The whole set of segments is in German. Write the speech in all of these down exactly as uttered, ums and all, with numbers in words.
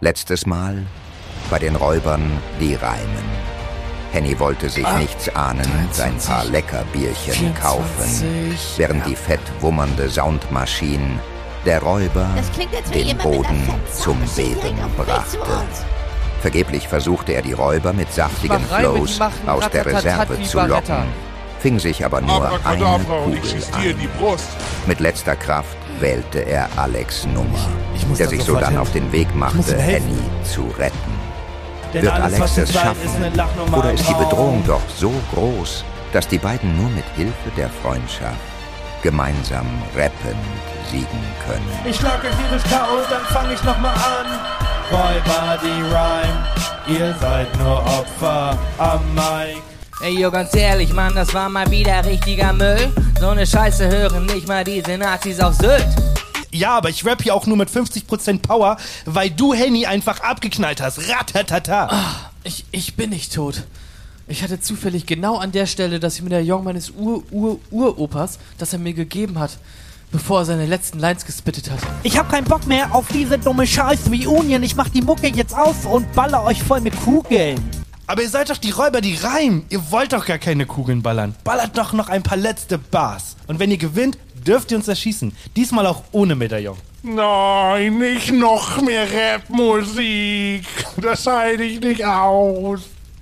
Letztes Mal bei den Räubern die Reimen. Henny wollte sich ah, nichts ahnen, sein paar Leckerbierchen vierundzwanzig, kaufen, während ja. die fett wummernde Soundmaschine der Räuber den Boden zum Beben brachte. Vergeblich versuchte er die Räuber mit saftigen Flows aus der Reserve zu locken, fing sich aber nur eine Kugel an. Mit letzter Kraft wählte er Alex' Nummer, der sich so dann auf den Weg machte, Henny zu retten. Wird Alex es schaffen, oder ist die Bedrohung doch so groß, dass die beiden nur mit Hilfe der Freundschaft gemeinsam rappend siegen können? Ich schlag euch jedes K O, dann fang ich nochmal an. Räuber, die Rhyme, ihr seid nur Opfer am Mic. Ey, yo, ganz ehrlich, Mann, das war mal wieder richtiger Müll. So eine Scheiße hören nicht mal diese Nazis auf Sylt. Ja, aber ich rap hier auch nur mit fünfzig Prozent Power, weil du Henny einfach abgeknallt hast. Ratatata. Ach, ich, ich bin nicht tot. Ich hatte zufällig genau an der Stelle das Medaillon meines Ur-Ur-Uropas, das er mir gegeben hat, bevor er seine letzten Lines gespittet hat. Ich hab keinen Bock mehr auf diese dumme Scheiße wie Union. Ich mach die Mucke jetzt aus und baller euch voll mit Kugeln. Aber ihr seid doch die Räuber, die reimen. Ihr wollt doch gar keine Kugeln ballern. Ballert doch noch ein paar letzte Bars. Und wenn ihr gewinnt, dürft ihr uns erschießen. Diesmal auch ohne Medaillon. Nein, nicht noch mehr Rapmusik. Das halte ich nicht aus.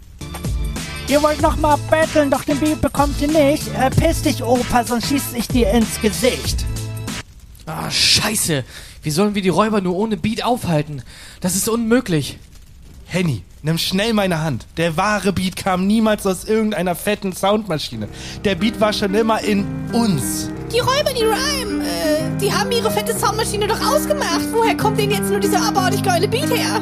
Ihr wollt noch mal betteln, doch den Beat bekommt ihr nicht. Äh, piss dich, Opa, sonst schieß ich dir ins Gesicht. Ah, scheiße. Wie sollen wir die Räuber nur ohne Beat aufhalten? Das ist unmöglich. Henny, nimm schnell meine Hand. Der wahre Beat kam niemals aus irgendeiner fetten Soundmaschine. Der Beat war schon immer in uns. Die Räuber, die Rhyme, äh, die haben ihre fette Soundmaschine doch ausgemacht. Woher kommt denn jetzt nur dieser abartig geile Beat her?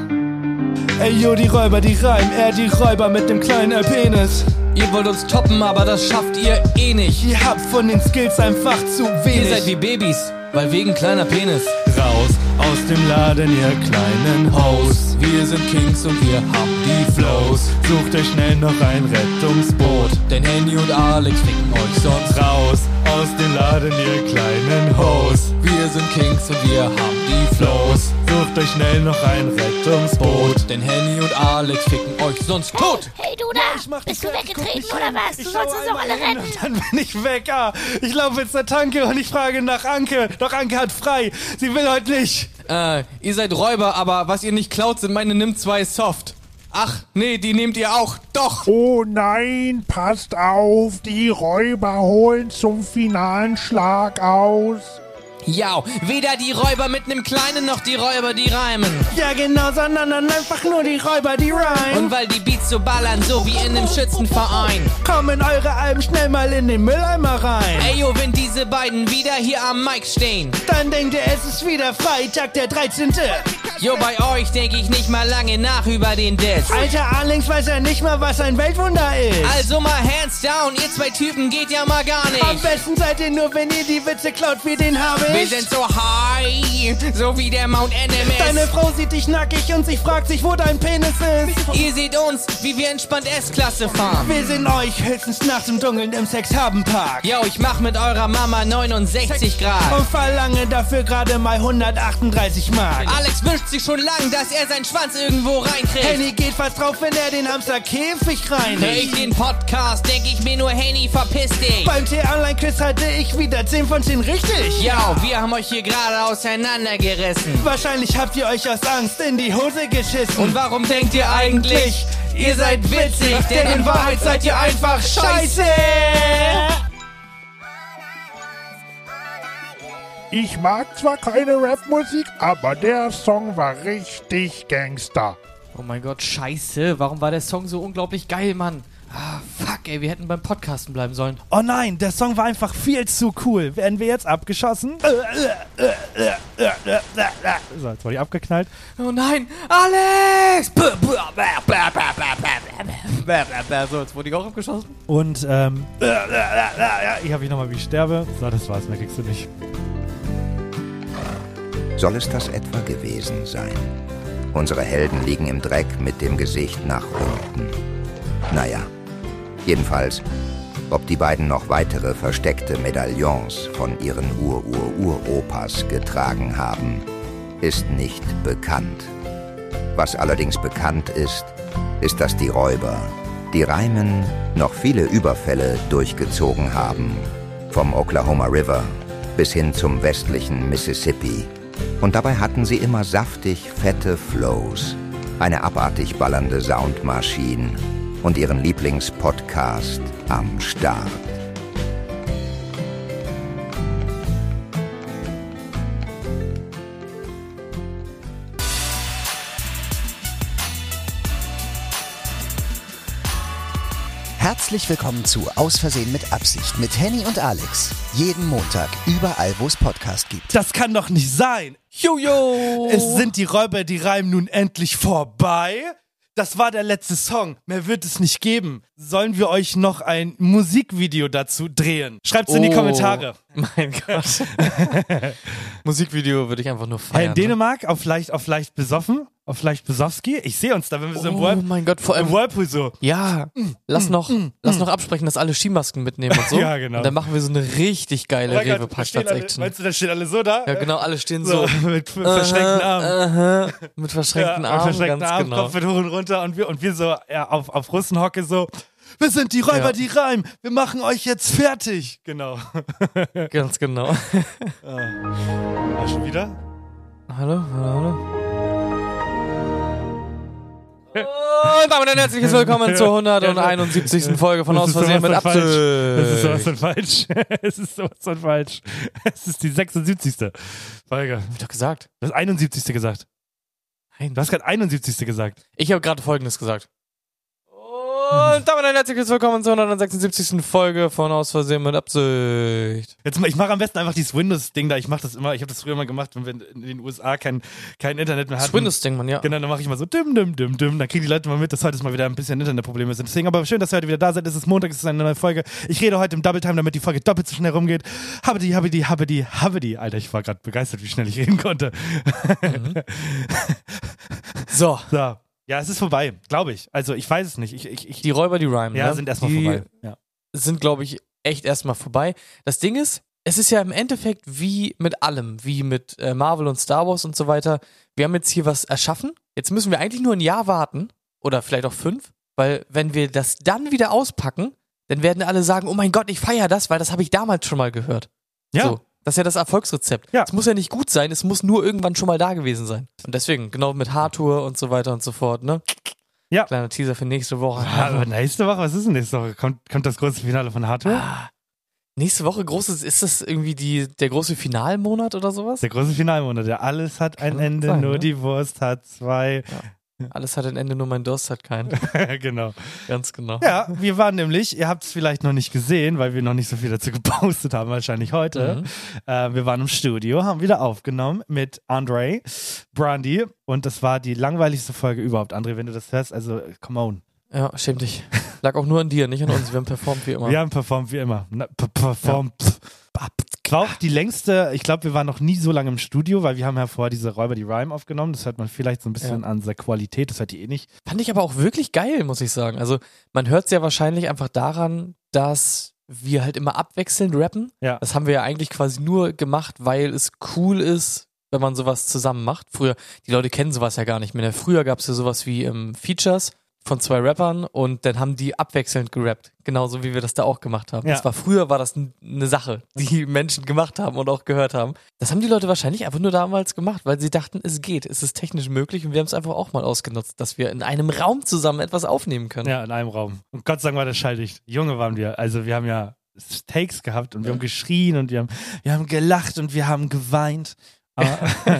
Ey, yo, die Räuber, die Rhyme, er die Räuber mit dem kleinen Penis. Ihr wollt uns toppen, aber das schafft ihr eh nicht. Ihr habt von den Skills einfach zu wenig. Ihr seid wie Babys, weil wegen kleiner Penis. Raus aus dem Laden, ihr kleinen Hoes. Wir sind Kings und wir haben die Flows. Sucht euch schnell noch ein Rettungsboot, denn Henny und Alex ficken euch sonst. Raus aus dem Laden, ihr kleinen Hoes. Wir sind Kings und wir haben die Flows. Sucht euch schnell noch ein Rettungsboot, denn Henny und Alex ficken euch sonst tot. Hey, hey du da, ja, bist du weggetreten oder was? Du sollst uns doch alle retten. Dann bin ich weg, ah. Ich laufe jetzt zur Tanke und ich frage nach Anke. Doch Anke hat frei, sie will heute nicht. Äh, ihr seid Räuber, aber was ihr nicht klaut, sind meine Nimm zwei Soft. Ach, nee, die nehmt ihr auch. Doch. Oh nein, passt auf, die Räuber holen zum finalen Schlag aus. Ja, weder die Räuber mit nem Kleinen noch die Räuber, die reimen. Ja genau, sondern einfach nur die Räuber, die reimen. Und weil die Beats so ballern, so wie in nem Schützenverein, kommen eure Alben schnell mal in den Mülleimer rein. Ey yo, wenn diese beiden wieder hier am Mic stehen, dann denkt ihr, es ist wieder Freitag, der dreizehnte Jo, bei euch denk ich nicht mal lange nach über den Diss. Alter, Alex weiß ja nicht mal, was ein Weltwunder ist. Also mal hands down, ihr zwei Typen geht ja mal gar nicht. Am besten seid ihr nur, wenn ihr die Witze klaut wie den habe ich. Wir sind so high, so wie der Mount Everest. Deine Frau sieht dich nackig und sie fragt sich, wo dein Penis ist. Ihr seht uns, wie wir entspannt S-Klasse fahren. Wir sehen euch höchstens nachts im Dunkeln im Sex-Haben-Park. Yo, ich mach mit eurer Mama neunundsechzig Grad und verlange dafür gerade mal hundertachtunddreißig Mark. Alex wünscht sich schon lang, dass er seinen Schwanz irgendwo reinkriegt. Henny geht fast drauf, wenn er den Hamsterkäfig reinigt. Hör ich den Podcast, denk ich mir nur, Henny, verpiss dich. Beim T-Online-Quiz hatte ich wieder zehn von zehn richtig. Ja, wir haben euch hier gerade auseinandergerissen. Wahrscheinlich habt ihr euch aus Angst in die Hose geschissen. Und warum denkt ihr eigentlich, ihr seid witzig? Denn in Wahrheit seid ihr einfach scheiße. Ich mag zwar keine Rapmusik, aber der Song war richtig Gangster. Oh mein Gott, scheiße. Warum war der Song so unglaublich geil, Mann? Ah, fuck, ey, wir hätten beim Podcasten bleiben sollen. Oh nein, der Song war einfach viel zu cool. Werden wir jetzt abgeschossen? So, jetzt wurde ich abgeknallt. Oh nein, Alex! So, jetzt wurde ich auch abgeschossen. Und, ähm, ich hab mich nochmal, wie ich sterbe. So, das war's, mehr kriegst du nicht. Soll es das etwa gewesen sein? Unsere Helden liegen im Dreck mit dem Gesicht nach unten. Naja, jedenfalls, ob die beiden noch weitere versteckte Medaillons von ihren Ur-Ur-Uropas getragen haben, ist nicht bekannt. Was allerdings bekannt ist, ist, dass die Räuber, die Reimen, noch viele Überfälle durchgezogen haben. Vom Oklahoma River bis hin zum westlichen Mississippi. Und dabei hatten sie immer saftig fette Flows, eine abartig ballernde Soundmaschine und ihren Lieblingspodcast am Start. Herzlich willkommen zu Aus Versehen mit Absicht mit Henny und Alex. Jeden Montag, überall, wo es Podcast gibt. Das kann doch nicht sein. Jojo! Es sind die Räuber, die Reimen nun endlich vorbei. Das war der letzte Song. Mehr wird es nicht geben. Sollen wir euch noch ein Musikvideo dazu drehen? Schreibt's in die Oh, Kommentare. Mein Gott. Musikvideo würde ich einfach nur feiern. Hey, in Dänemark, auf leicht, auf leicht besoffen, auf leicht Besowski. Ich sehe uns da, wenn wir so im, Oh Whirl- mein Gott, vor allem. im Whirlpool so. Ja, lass noch, lass noch absprechen, dass alle Skimasken mitnehmen und so. Ja, genau. Und dann machen wir so eine richtig geile Oh mein Gott, da stehen alle- Rewe-Parkplatz-Action. Meinst du, da stehen alle so da? Ja, genau, alle stehen so. So, mit verschränkten Armen. Aha, aha, mit verschränkten Ja, Armen, verschränkten ganz Arm, genau. Kopf wird hoch und runter und wir, und wir so ja, auf, auf Russenhocke so, wir sind die Räuber, Ja. die reimen, wir machen euch jetzt fertig. Genau. Ganz genau. Ah, schon wieder? Hallo, hallo, hallo. Und damit ein herzliches Willkommen zur hunderteinundsiebzigsten Folge von Das Aus ist Versehen mit sowas von falsch. Das ist sowas Absicht. von falsch. Es ist sowas von falsch. Es ist die sechsundsiebzigste Folge. Hab ich doch gesagt. Du hast einundsiebzigste gesagt. Nein. Du hast gerade einundsiebzigste gesagt. Ich habe gerade Folgendes gesagt. Und damit ein herzliches Willkommen zur hundertsechsundsiebzigsten Folge von Aus Versehen mit Absicht. Jetzt mal, ich mache am besten einfach dieses Windows-Ding da. Ich mache das immer, ich habe das früher mal gemacht, wenn wir in den U S A kein, kein Internet mehr Das hatten. Windows-Ding, man, ja. Genau, dann mache ich mal so dim, dim, dim, dim. Dann kriegen die Leute mal mit, dass heute mal wieder ein bisschen Internetprobleme sind. Deswegen aber schön, dass ihr heute wieder da seid. Es ist Montag, es ist eine neue Folge. Ich rede heute im Double Time, damit die Folge doppelt so schnell rumgeht. Habedi, habedi, habedi, habedi. Alter, ich war gerade begeistert, wie schnell ich reden konnte. So, So. Ja, es ist vorbei, glaube ich. Also ich weiß es nicht. Ich, ich, ich, die Räuber, die rhymen. ja, ne? sind erstmal die vorbei. Ja. sind, glaube ich, echt erstmal vorbei. Das Ding ist, es ist ja im Endeffekt wie mit allem, wie mit äh, Marvel und Star Wars und so weiter. Wir haben jetzt hier was erschaffen. Jetzt müssen wir eigentlich nur ein Jahr warten oder vielleicht auch fünf, weil wenn wir das dann wieder auspacken, dann werden alle sagen, oh mein Gott, ich feiere das, weil das habe ich damals schon mal gehört. Ja. So, das ist ja das Erfolgsrezept. Ja. Es muss ja nicht gut sein, es muss nur irgendwann schon mal da gewesen sein. Und deswegen, genau mit Hardtour und so weiter und so fort, ne? Ja. Kleiner Teaser für nächste Woche. Ah, aber nächste Woche, was ist denn nächste Woche? Kommt, kommt das große Finale von Hardware? Ah, nächste Woche großes, ist das irgendwie die, der große Finalmonat oder sowas? Der große Finalmonat, der alles hat ein Kann Ende, sein, nur ne? die Wurst hat zwei. Alles hat ein Ende, nur mein Durst hat keinen. Genau. Ganz genau. Ja, wir waren nämlich, ihr habt es vielleicht noch nicht gesehen, weil wir noch nicht so viel dazu gepostet haben, wahrscheinlich heute. Mhm. Äh, wir waren im Studio, haben wieder aufgenommen mit Andre Brandy und das war die langweiligste Folge überhaupt. Andre, wenn du das hörst, also come on. Ja, schäm dich. Lag auch nur an dir, nicht an uns. Wir haben performt wie immer. Wir haben performt wie immer. Na, p- performt. War auch die längste, ich glaube, wir waren noch nie so lange im Studio, weil wir haben ja vorher diese Räuber, die Rhyme aufgenommen. Das hört man vielleicht so ein bisschen Ja. an der Qualität, das hört ihr eh nicht. Fand ich aber auch wirklich geil, muss ich sagen. Also man hört es ja wahrscheinlich einfach daran, dass wir halt immer abwechselnd rappen. Ja. Das haben wir ja eigentlich quasi nur gemacht, weil es cool ist, wenn man sowas zusammen macht. Früher, die Leute kennen sowas ja gar nicht mehr. Früher gab es ja sowas wie ähm, Features von zwei Rappern und dann haben die abwechselnd gerappt. Genauso wie wir das da auch gemacht haben. Ja. Das war früher war das n- eine Sache, die Menschen gemacht haben und auch gehört haben. Das haben die Leute wahrscheinlich einfach nur damals gemacht, weil sie dachten, es geht, es ist technisch möglich und wir haben es einfach auch mal ausgenutzt, dass wir in einem Raum zusammen etwas aufnehmen können. Ja, in einem Raum. Und Gott sei Dank war das schalldicht. Junge waren wir. Also wir haben ja Takes gehabt und wir haben geschrien und wir haben, wir haben gelacht und wir haben geweint. Aber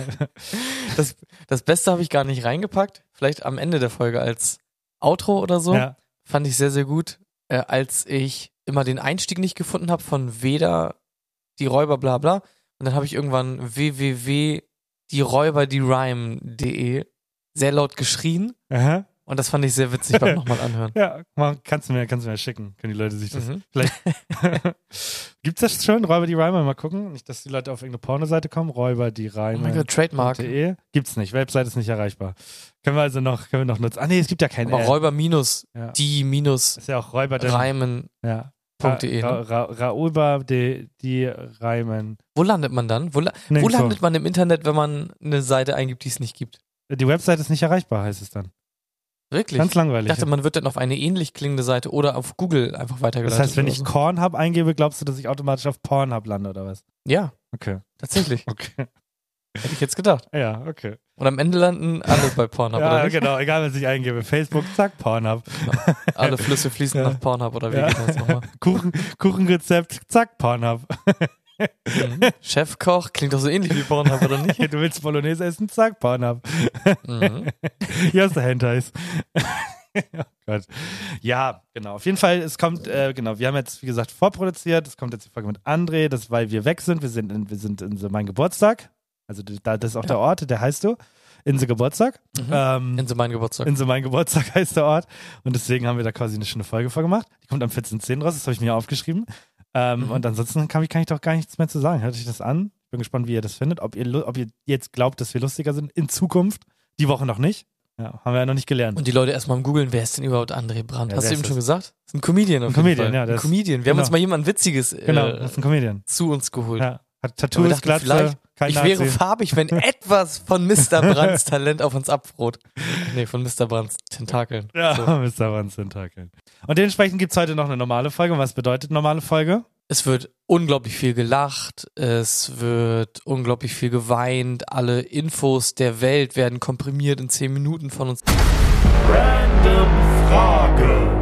Das, das Beste habe ich gar nicht reingepackt. Vielleicht am Ende der Folge als Outro oder so. ja. Fand ich sehr, sehr gut. Äh, als ich immer den Einstieg nicht gefunden habe von weder die Räuber bla bla. Und dann habe ich irgendwann w w w punkt die räuber die rhyme punkt de sehr laut geschrien. Aha. Und das fand ich sehr witzig beim nochmal anhören. Ja, mal, kannst du mir, kannst du mir schicken. Können die Leute sich das Mhm. vielleicht. Gibt's das schon? Räuber die Rhyme? Mal gucken. Nicht, dass die Leute auf irgendeine Pornoseite kommen. Räuber die Oh Rhyme. mein Gott, Trademark. .de. Gibt's nicht. Website ist nicht erreichbar. Können wir also noch, können wir noch nutzen. Ah nee, es gibt ja keinen. Aber Räuber minus Ja. die minus Ist ja auch Räuber der Reimen. Ja. .de, Ra ne? Ra Ra Raoulba, die, die Reimen. Wo landet man dann? Wo, la wo Nirgendwo. landet man im Internet, wenn man eine Seite eingibt, die es nicht gibt? Die Website ist nicht erreichbar, heißt es dann. Wirklich? Ganz langweilig. Ich dachte, man wird dann auf eine ähnlich klingende Seite oder auf Google einfach weitergeleitet. Das heißt, wenn oder ich so. Cornhub eingebe, glaubst du, dass ich automatisch auf Pornhub lande oder was? Ja, Okay. tatsächlich. Okay. Hätte ich jetzt gedacht. Ja, okay. Und am Ende landen alle bei Pornhub, oder Ja, nicht? genau. Egal, was ich eingebe. Facebook, zack, Pornhub. Alle Flüsse fließen Ja. nach Pornhub, oder wie Ja. geht das nochmal? Kuchen, Kuchenrezept, zack, Pornhub. Mhm. Chefkoch, klingt doch so ähnlich wie Pornhub, oder nicht? Du willst Bolognese essen, zack, Pornhub. Mhm. Hier hast du Hentais. Oh Gott. Ja, genau. Auf jeden Fall, es kommt, äh, genau, wir haben jetzt, wie gesagt, vorproduziert. Es kommt jetzt die Folge mit André, das ist, weil wir weg sind. Wir sind in, wir sind in so mein Geburtstag. Also da, das ist auch Ja. der Ort, der heißt so. Insel Geburtstag. Mhm. Ähm, Insel mein Geburtstag. Insel mein Geburtstag heißt der Ort. Und deswegen haben wir da quasi eine schöne Folge vorgemacht. Die kommt am vierzehn zehn raus, das habe ich mir aufgeschrieben. Ähm, Mhm. Und ansonsten kann ich, kann ich doch gar nichts mehr zu sagen. Hört euch das an. Ich bin gespannt, wie ihr das findet. Ob ihr, lu- ob ihr jetzt glaubt, dass wir lustiger sind in Zukunft. Die Woche noch nicht. Ja, haben wir ja noch nicht gelernt. Und die Leute erstmal am Googeln, wer ist denn überhaupt André Brandt? Ja, Hast wer du ist eben das? schon gesagt? Das ist ein Comedian auf Ein jeden Comedian, Fall. ja, der Ein ist- Comedian. Wir haben genau. uns mal jemand Witziges Genau, äh, das ist ein Comedian. zu uns geholt. Ja. Hat Und wir Tattoos, dachten, Glatze, vielleicht, kein ich Nazi. wäre farbig, wenn etwas von Mister Brandts Talent auf uns abfrot. Nee, von Mister Brandts Tentakeln. Ja, So. Mister Wanz Tentakeln. Und dementsprechend gibt es heute noch eine normale Folge. Und was bedeutet normale Folge? Es wird unglaublich viel gelacht, es wird unglaublich viel geweint, alle Infos der Welt werden komprimiert in zehn Minuten von uns. Random Frage.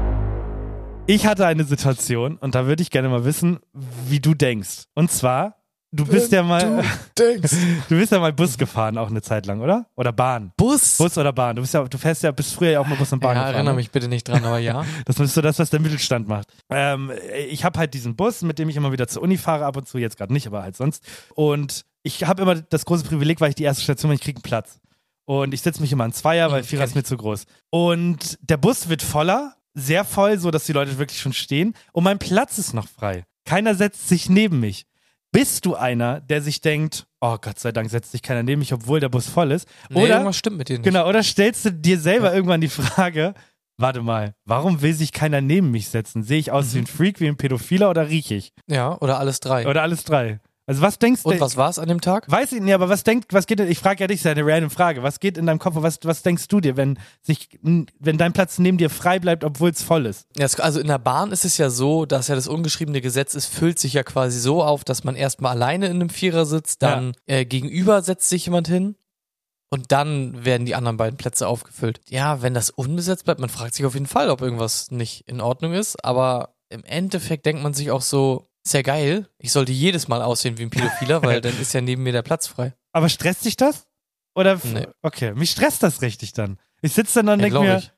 Ich hatte eine Situation und da würde ich gerne mal wissen, wie du denkst. Und zwar, du bist ja mal, Denkst. du bist ja mal Bus gefahren auch eine Zeit lang, oder? Oder Bahn. Bus? Bus oder Bahn. Du bist ja, du fährst ja, bist früher ja auch mal Bus und Bahn Ja, gefahren. erinnere ne? mich bitte nicht dran, aber ja. Das ist so das, was der Mittelstand macht. Ähm, ich habe halt diesen Bus, mit dem ich immer wieder zur Uni fahre, ab und zu, jetzt gerade nicht, aber halt sonst. Und ich habe immer das große Privileg, weil ich die erste Station bin, ich kriege einen Platz. Und ich setze mich immer in Zweier, weil Mhm, Vierer kenn ist mir zu groß. Und der Bus wird voller, sehr voll, so dass die Leute wirklich schon stehen. Und mein Platz ist noch frei. Keiner setzt sich neben mich. Bist du einer, der sich denkt, oh Gott sei Dank setzt sich keiner neben mich, obwohl der Bus voll ist? Nee, Oder irgendwas stimmt mit dir nicht. Genau, oder stellst du dir selber irgendwann die Frage, warte mal, warum will sich keiner neben mich setzen? Sehe ich aus Mhm. wie ein Freak, wie ein Pädophiler oder riech ich? Ja, oder alles drei. Oder alles drei? Also was denkst du? Und was war es an dem Tag? Weiß ich nicht, aber was denkt, was geht denn, ich frage ja dich, das ist ja eine random Frage, was geht in deinem Kopf, was, was denkst du dir, wenn sich, wenn dein Platz neben dir frei bleibt, obwohl es voll ist? Ja, es- also in der Bahn ist es ja so, dass ja das ungeschriebene Gesetz ist, füllt sich ja quasi so auf, dass man erstmal alleine in einem Vierer sitzt, dann äh, gegenüber setzt sich jemand hin und dann werden die anderen beiden Plätze aufgefüllt. Ja, wenn das unbesetzt bleibt, man fragt sich auf jeden Fall, ob irgendwas nicht in Ordnung ist, aber im Endeffekt denkt man sich auch so, ist ja geil, ich sollte jedes Mal aussehen wie ein Pädophiler, weil dann ist ja neben mir der Platz frei. Aber stresst dich das? Oder, f- Nee. okay, mich stresst das richtig dann. Ich sitze dann und Ja, denke glaub mir, ich.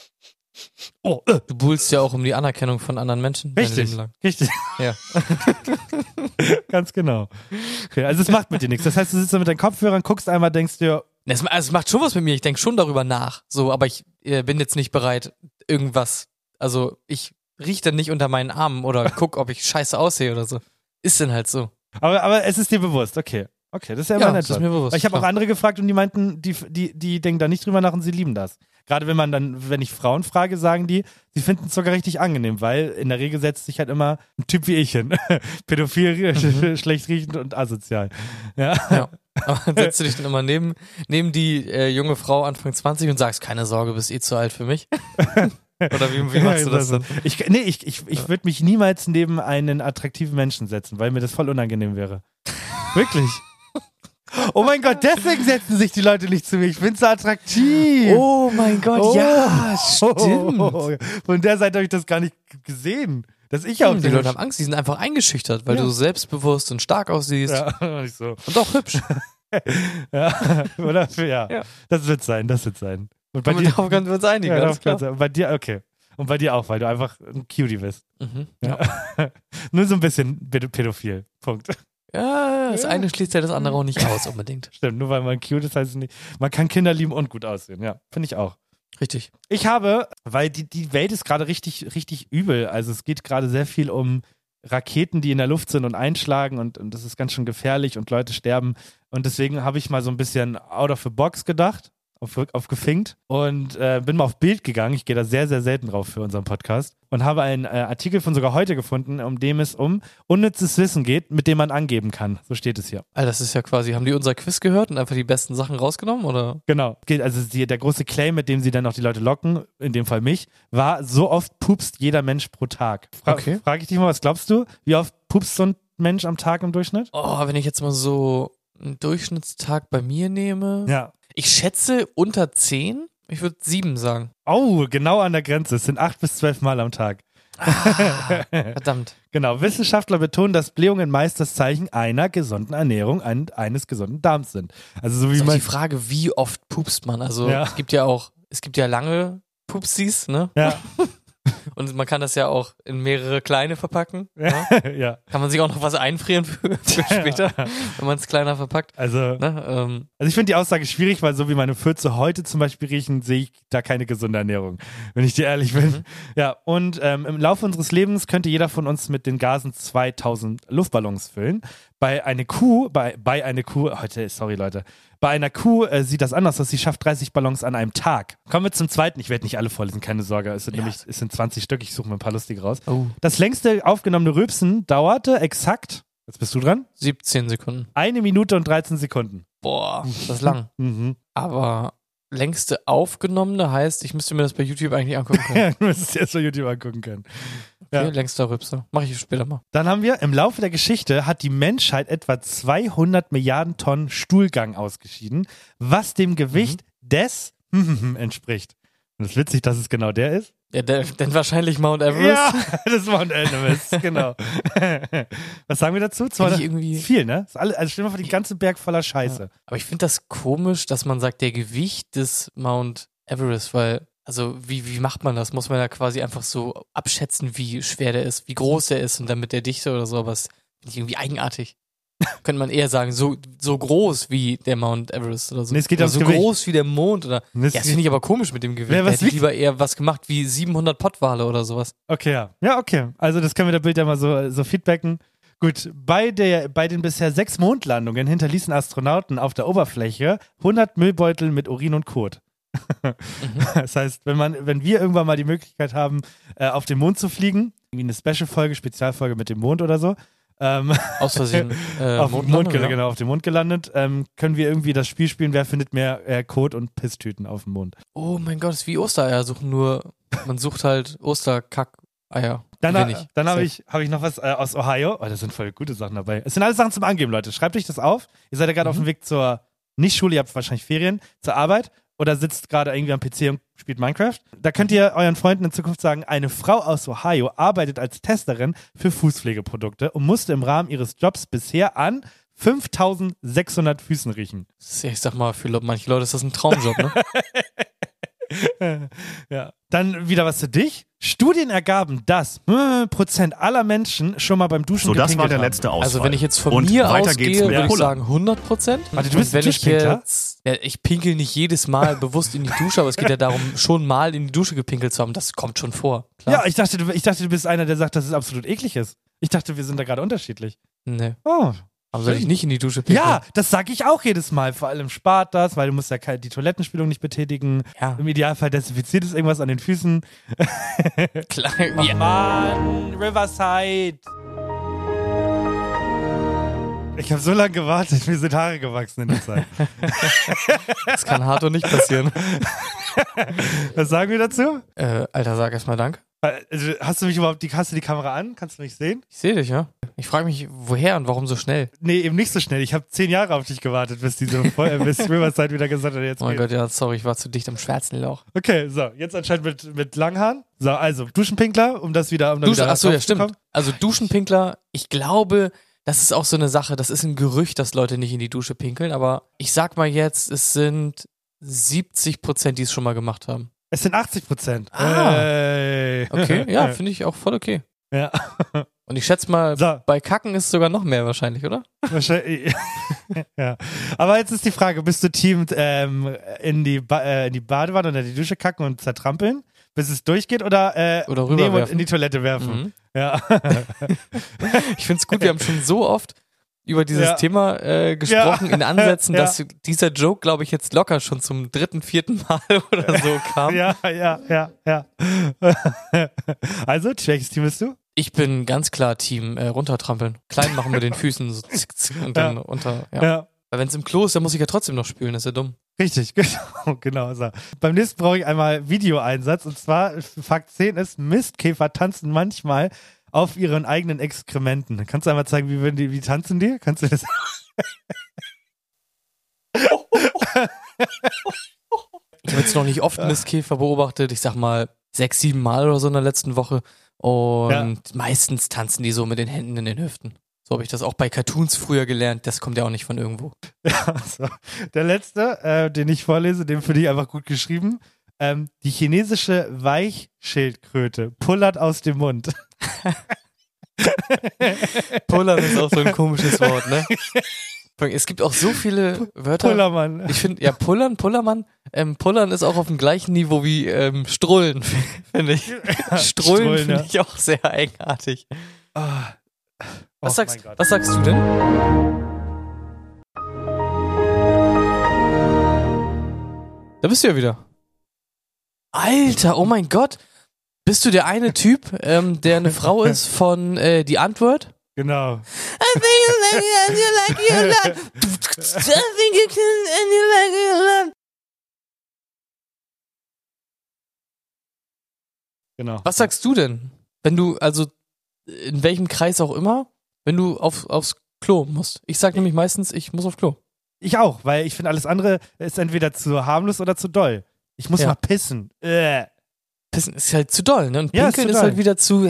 oh, äh, Du buhlst ja auch um die Anerkennung von anderen Menschen. dein richtig, Leben lang. richtig. Ja. Ganz genau. Okay, also es macht mit dir nichts. Das heißt, du sitzt da mit deinen Kopfhörern, guckst einmal, denkst dir, Es, ma- also es macht schon was mit mir, ich denke schon darüber nach. So, aber ich äh, bin jetzt nicht bereit, irgendwas. Also ich riech dann nicht unter meinen Armen oder guck, ob ich scheiße aussehe oder so. Ist denn halt so. aber, aber es ist dir bewusst, okay. Okay, das ist ja immer Ja, nett. das ist mir bewusst, Weil ich habe auch klar. andere gefragt und die meinten, die, die, die denken da nicht drüber nach und sie lieben das. Gerade wenn man dann, wenn ich Frauen frage, sagen die, sie finden es sogar richtig angenehm, weil in der Regel setzt sich halt immer ein Typ wie ich hin. Pädophil, Mhm. schlecht riechend und asozial. Ja. Ja. Aber dann setzt du dich dann immer neben, neben die äh, junge Frau Anfang zwanzig und sagst, keine Sorge, bist eh zu alt für mich. Oder wie, wie machst du das Ja, dann? Ich, nee, ich, ich, ich würde mich niemals neben einen attraktiven Menschen setzen, weil mir das voll unangenehm wäre. Wirklich. Oh mein Gott, deswegen setzen sich die Leute nicht zu mir. Ich bin so attraktiv. Oh mein Gott, Oh. ja, stimmt. Oh. Von der Seite habe ich das gar nicht gesehen. Dass ich auch Hm, die Leute haben Angst, die sind einfach eingeschüchtert, weil Ja. du so selbstbewusst und stark aussiehst. Ja, nicht so. Und auch hübsch. Ja, oder? Ja. Ja. Das wird sein, das wird sein. Und bei Und dir, darauf können wir uns einigen. ja, alles darauf kann's klar. sein. Und bei dir, okay. Und bei dir auch, weil du einfach ein Cutie bist. Mhm. Ja. Nur so ein bisschen päd- pädophil. Punkt. Ja, das Ja. eine schließt ja das andere auch nicht aus unbedingt. Stimmt, nur weil man cute ist, heißt es nicht. Man kann Kinder lieben und gut aussehen. Ja, finde ich auch. Richtig. Ich habe, weil die, die Welt ist gerade richtig, richtig übel. Also es geht gerade sehr viel um Raketen, die in der Luft sind und einschlagen und, und das ist ganz schön gefährlich und Leute sterben. Und deswegen habe ich mal so ein bisschen out of the box gedacht. auf, aufgefinkt und äh, bin mal auf Bild gegangen. Ich gehe da sehr, sehr selten drauf für unseren Podcast und habe einen äh, Artikel von sogar heute gefunden, um dem es um unnützes Wissen geht, mit dem man angeben kann. So steht es hier. Alter, das ist ja quasi, haben die unser Quiz gehört und einfach die besten Sachen rausgenommen, oder? Genau. Geht also die, der große Claim, mit dem sie dann auch die Leute locken, in dem Fall mich, war, so oft pupst jeder Mensch pro Tag. Fra- Okay. Frage ich dich mal, was glaubst du? Wie oft pupst so ein Mensch am Tag im Durchschnitt? Oh, wenn ich jetzt mal so einen Durchschnittstag bei mir nehme. Ja. Ich schätze unter zehn. Ich würde sieben sagen. Oh, genau an der Grenze. Es sind acht bis zwölf Mal am Tag. Verdammt. Genau. Wissenschaftler betonen, dass Blähungen meist das Zeichen einer gesunden Ernährung und eines gesunden Darms sind. Also so wie Ist auch man. die Frage, wie oft pupst man? Also Ja. es gibt ja auch, es gibt ja lange Pupsis, ne? Ja. Und man kann das ja auch in mehrere kleine verpacken. Ne? Ja. Kann man sich auch noch was einfrieren für, für später, wenn man es kleiner verpackt. Also, Ne? Ähm, also ich finde die Aussage schwierig, weil so wie meine Fürze heute zum Beispiel riechen, sehe ich da keine gesunde Ernährung, wenn ich dir ehrlich bin. Mhm. Ja, und ähm, im Laufe unseres Lebens könnte jeder von uns mit den Gasen zweitausend Luftballons füllen. Bei einer Kuh, bei, bei einer Kuh, heute, sorry Leute, bei einer Kuh äh, sieht das anders aus, sie schafft dreißig Ballons an einem Tag. Kommen wir zum zweiten, ich werde nicht alle vorlesen, keine Sorge, es sind Ja. nämlich, es sind zwanzig Stück, ich suche mir ein paar lustige raus. oh, Das längste aufgenommene Rülpsen dauerte exakt, jetzt bist du dran, siebzehn Sekunden. eine Minute und dreizehn Sekunden. Boah, das ist lang. Mhm. Aber längste aufgenommene heißt, ich müsste mir das bei YouTube eigentlich angucken können. Ja, du müsstest dir erst bei YouTube angucken können. Okay, Ja. längster Rübser. Mache ich später mal. Dann haben wir, im Laufe der Geschichte hat die Menschheit etwa zweihundert Milliarden Tonnen Stuhlgang ausgeschieden, was dem Gewicht des entspricht. Und es ist witzig, dass es genau der ist. Ja, der, denn wahrscheinlich Mount Everest. Ja, das ist Mount Everest, genau. Was sagen wir dazu? zweihundert ich irgendwie- ist viel, ne? Ist alle, also stell dir mal vor, die ganze Berg voller Scheiße. Aber ich finde das komisch, dass man sagt, der Gewicht des Mount Everest, weil, also wie, wie macht man das? Muss man ja quasi einfach so abschätzen, wie schwer der ist, wie groß der ist und dann mit der Dichte oder so, aber das finde ich irgendwie eigenartig. Könnte man eher sagen, so, so groß wie der Mount Everest oder so. Nee, es geht oder ums so Gewicht. groß wie der Mond oder. Nee, es Ja, das geht- finde ich aber komisch mit dem Gewicht. Ja, Da was hätte ich liegt- lieber eher was gemacht wie siebenhundert Pottwale oder sowas. Okay, ja. Ja, okay. Also das können wir der Bild ja mal so, so feedbacken. Gut, bei, der, bei den bisher sechs Mondlandungen hinterließen Astronauten auf der Oberfläche hundert Müllbeutel mit Urin und Kot. Das heißt, wenn man, wenn wir irgendwann mal die Möglichkeit haben, äh, auf den Mond zu fliegen, irgendwie eine Special-Folge, Spezialfolge mit dem Mond oder so, ähm, Aus Versehen. Äh, auf, dem Mondlandung, Mond, ja. genau, auf dem Mond gelandet, ähm, können wir irgendwie das Spiel spielen, wer findet mehr äh, Kot und Pisstüten auf dem Mond. Oh mein Gott, das ist wie Ostereier suchen, nur man sucht halt Osterkack-Eier. Dann, Gewinn ha- dann habe Safe. ich, hab ich noch was äh, aus Ohio. Oh, da sind voll gute Sachen dabei. Es sind alles Sachen zum Angeben, Leute. Schreibt euch das auf. Ihr seid ja gerade auf dem Weg zur, nicht Schule, ihr habt wahrscheinlich Ferien, zur Arbeit oder sitzt gerade irgendwie am P C und spielt Minecraft. Da könnt ihr euren Freunden in Zukunft sagen, eine Frau aus Ohio arbeitet als Testerin für Fußpflegeprodukte und musste im Rahmen ihres Jobs bisher an fünftausendsechshundert Füßen riechen. Das ist, ich sag mal, für Le- manche Leute ist das ein Traumjob, ne? Ja. Dann wieder was für dich. Studien ergaben, dass äh, Prozent aller Menschen schon mal beim Duschen So, das war gepinkelt der haben. letzte Ausfall. Also wenn ich jetzt von Und mir weiter ausgehe, geht's mit würde ich Puller. sagen hundert Prozent. Warte, du bist Und wenn ein ich Duschpinkler? jetzt, ja, ich pinkel nicht jedes Mal bewusst in die Dusche, aber es geht ja darum, schon mal in die Dusche gepinkelt zu haben. Das kommt schon vor. Klar. Ja, ich dachte, du, ich dachte, du bist einer, der sagt, dass es absolut eklig ist. Ich dachte, wir sind da gerade unterschiedlich. Nee. Oh. Aber soll ich nicht in die Dusche pinkeln? Ja, das sage ich auch jedes Mal. Vor allem spart das, weil du musst ja keine, die Toilettenspülung nicht betätigen. Ja. Im Idealfall desinfiziert es irgendwas an den Füßen. Klar. Ach Ja. Mann, Riverside. Ich habe so lange gewartet, mir sind Haare gewachsen in der Zeit. Das kann hart und nicht passieren. Was sagen wir dazu? Äh, Alter, sag erstmal Danke. Also, hast du mich überhaupt, die, hast du die Kamera an? Kannst du mich sehen? Ich sehe dich, ja. Ich frage mich, woher und warum so schnell? Nee, eben nicht so schnell. Ich habe zehn Jahre auf dich gewartet, bis diese äh, bis Riverside wieder gesagt hat, jetzt Oh mein geht's. Gott, ja, sorry, ich war zu dicht am schwarzen Loch. Okay, so, jetzt anscheinend mit, mit Langhaaren. So, also, Duschenpinkler, um das wieder, um da Duschen, wieder achso, ja, rauszukommen. stimmt. Also Duschenpinkler, ich glaube, das ist auch so eine Sache, das ist ein Gerücht, dass Leute nicht in die Dusche pinkeln, aber ich sag mal jetzt, es sind siebzig Prozent, die es schon mal gemacht haben. Es sind achtzig Prozent. Ah. Hey. Okay, ja, finde ich auch voll okay. Ja. Und ich schätze mal, So. bei Kacken ist es sogar noch mehr wahrscheinlich, oder? Wahrscheinlich. Ja. Aber jetzt ist die Frage, bist du Team ähm, in, die ba äh, in die Badewanne oder die Dusche kacken und zertrampeln, bis es durchgeht oder, äh, Oder nehmen und rüberwerfen. in die Toilette werfen? Mhm. Ja. Ich finde es gut, wir haben schon so oft über dieses Ja. Thema äh, gesprochen, Ja. in Ansätzen, Ja. dass dieser Joke, glaube ich, jetzt locker schon zum dritten, vierten Mal oder so kam. Ja, ja, ja, ja. Also, welches Team bist du? Ich bin ganz klar Team äh, runtertrampeln. Klein machen mit den Füßen so zick, zick, und dann Ja. unter. Ja. Ja. Weil wenn es im Klo ist, dann muss ich ja trotzdem noch spülen, das ist ja dumm. Richtig, genau, genau so. Beim nächsten brauche ich einmal Videoeinsatz und zwar Fakt zehn ist, Mistkäfer tanzen manchmal auf ihren eigenen Exkrementen. Kannst du einmal zeigen, wie, würden die, wie tanzen die? Kannst du das? Ich habe jetzt noch nicht oft Mistkäfer beobachtet, ich sag mal sechs, sieben Mal oder so in der letzten Woche. Und Ja. meistens tanzen die so mit den Händen in den Hüften. So habe ich das auch bei Cartoons früher gelernt, das kommt ja auch nicht von irgendwo. Ja, so. Der letzte, äh, den ich vorlese, den finde ich einfach gut geschrieben. Ähm, die chinesische Weichschildkröte pullert aus dem Mund. Pullern ist auch so ein komisches Wort, ne? Es gibt auch so viele Wörter. Pullermann. Ich finde, ja, Pullern, Pullermann, ähm, Pullern ist auch auf dem gleichen Niveau wie ähm, Strullen, finde ich. Strullen Strullen, finde ja. ich auch sehr eigenartig. Ah. Was, Oh sagst, mein Gott. was sagst du denn? Da bist du ja wieder. Alter, oh mein Gott. Bist du der eine Typ, ähm, der eine Frau ist von äh, Die Antwort? Genau. I think you like it and you like it a lot. I think you can and you like it a lot. Genau. Was sagst du denn? Wenn du, also in welchem Kreis auch immer, wenn du auf, aufs Klo musst. Ich sag nämlich meistens, ich muss auf Klo. Ich auch, weil ich finde, alles andere ist entweder zu harmless oder zu doll. Ich muss Ja. mal pissen. Äh. Pissen ist halt zu doll, ne? Und Ja, ist Pinkeln zu ist, doll. halt wieder zu.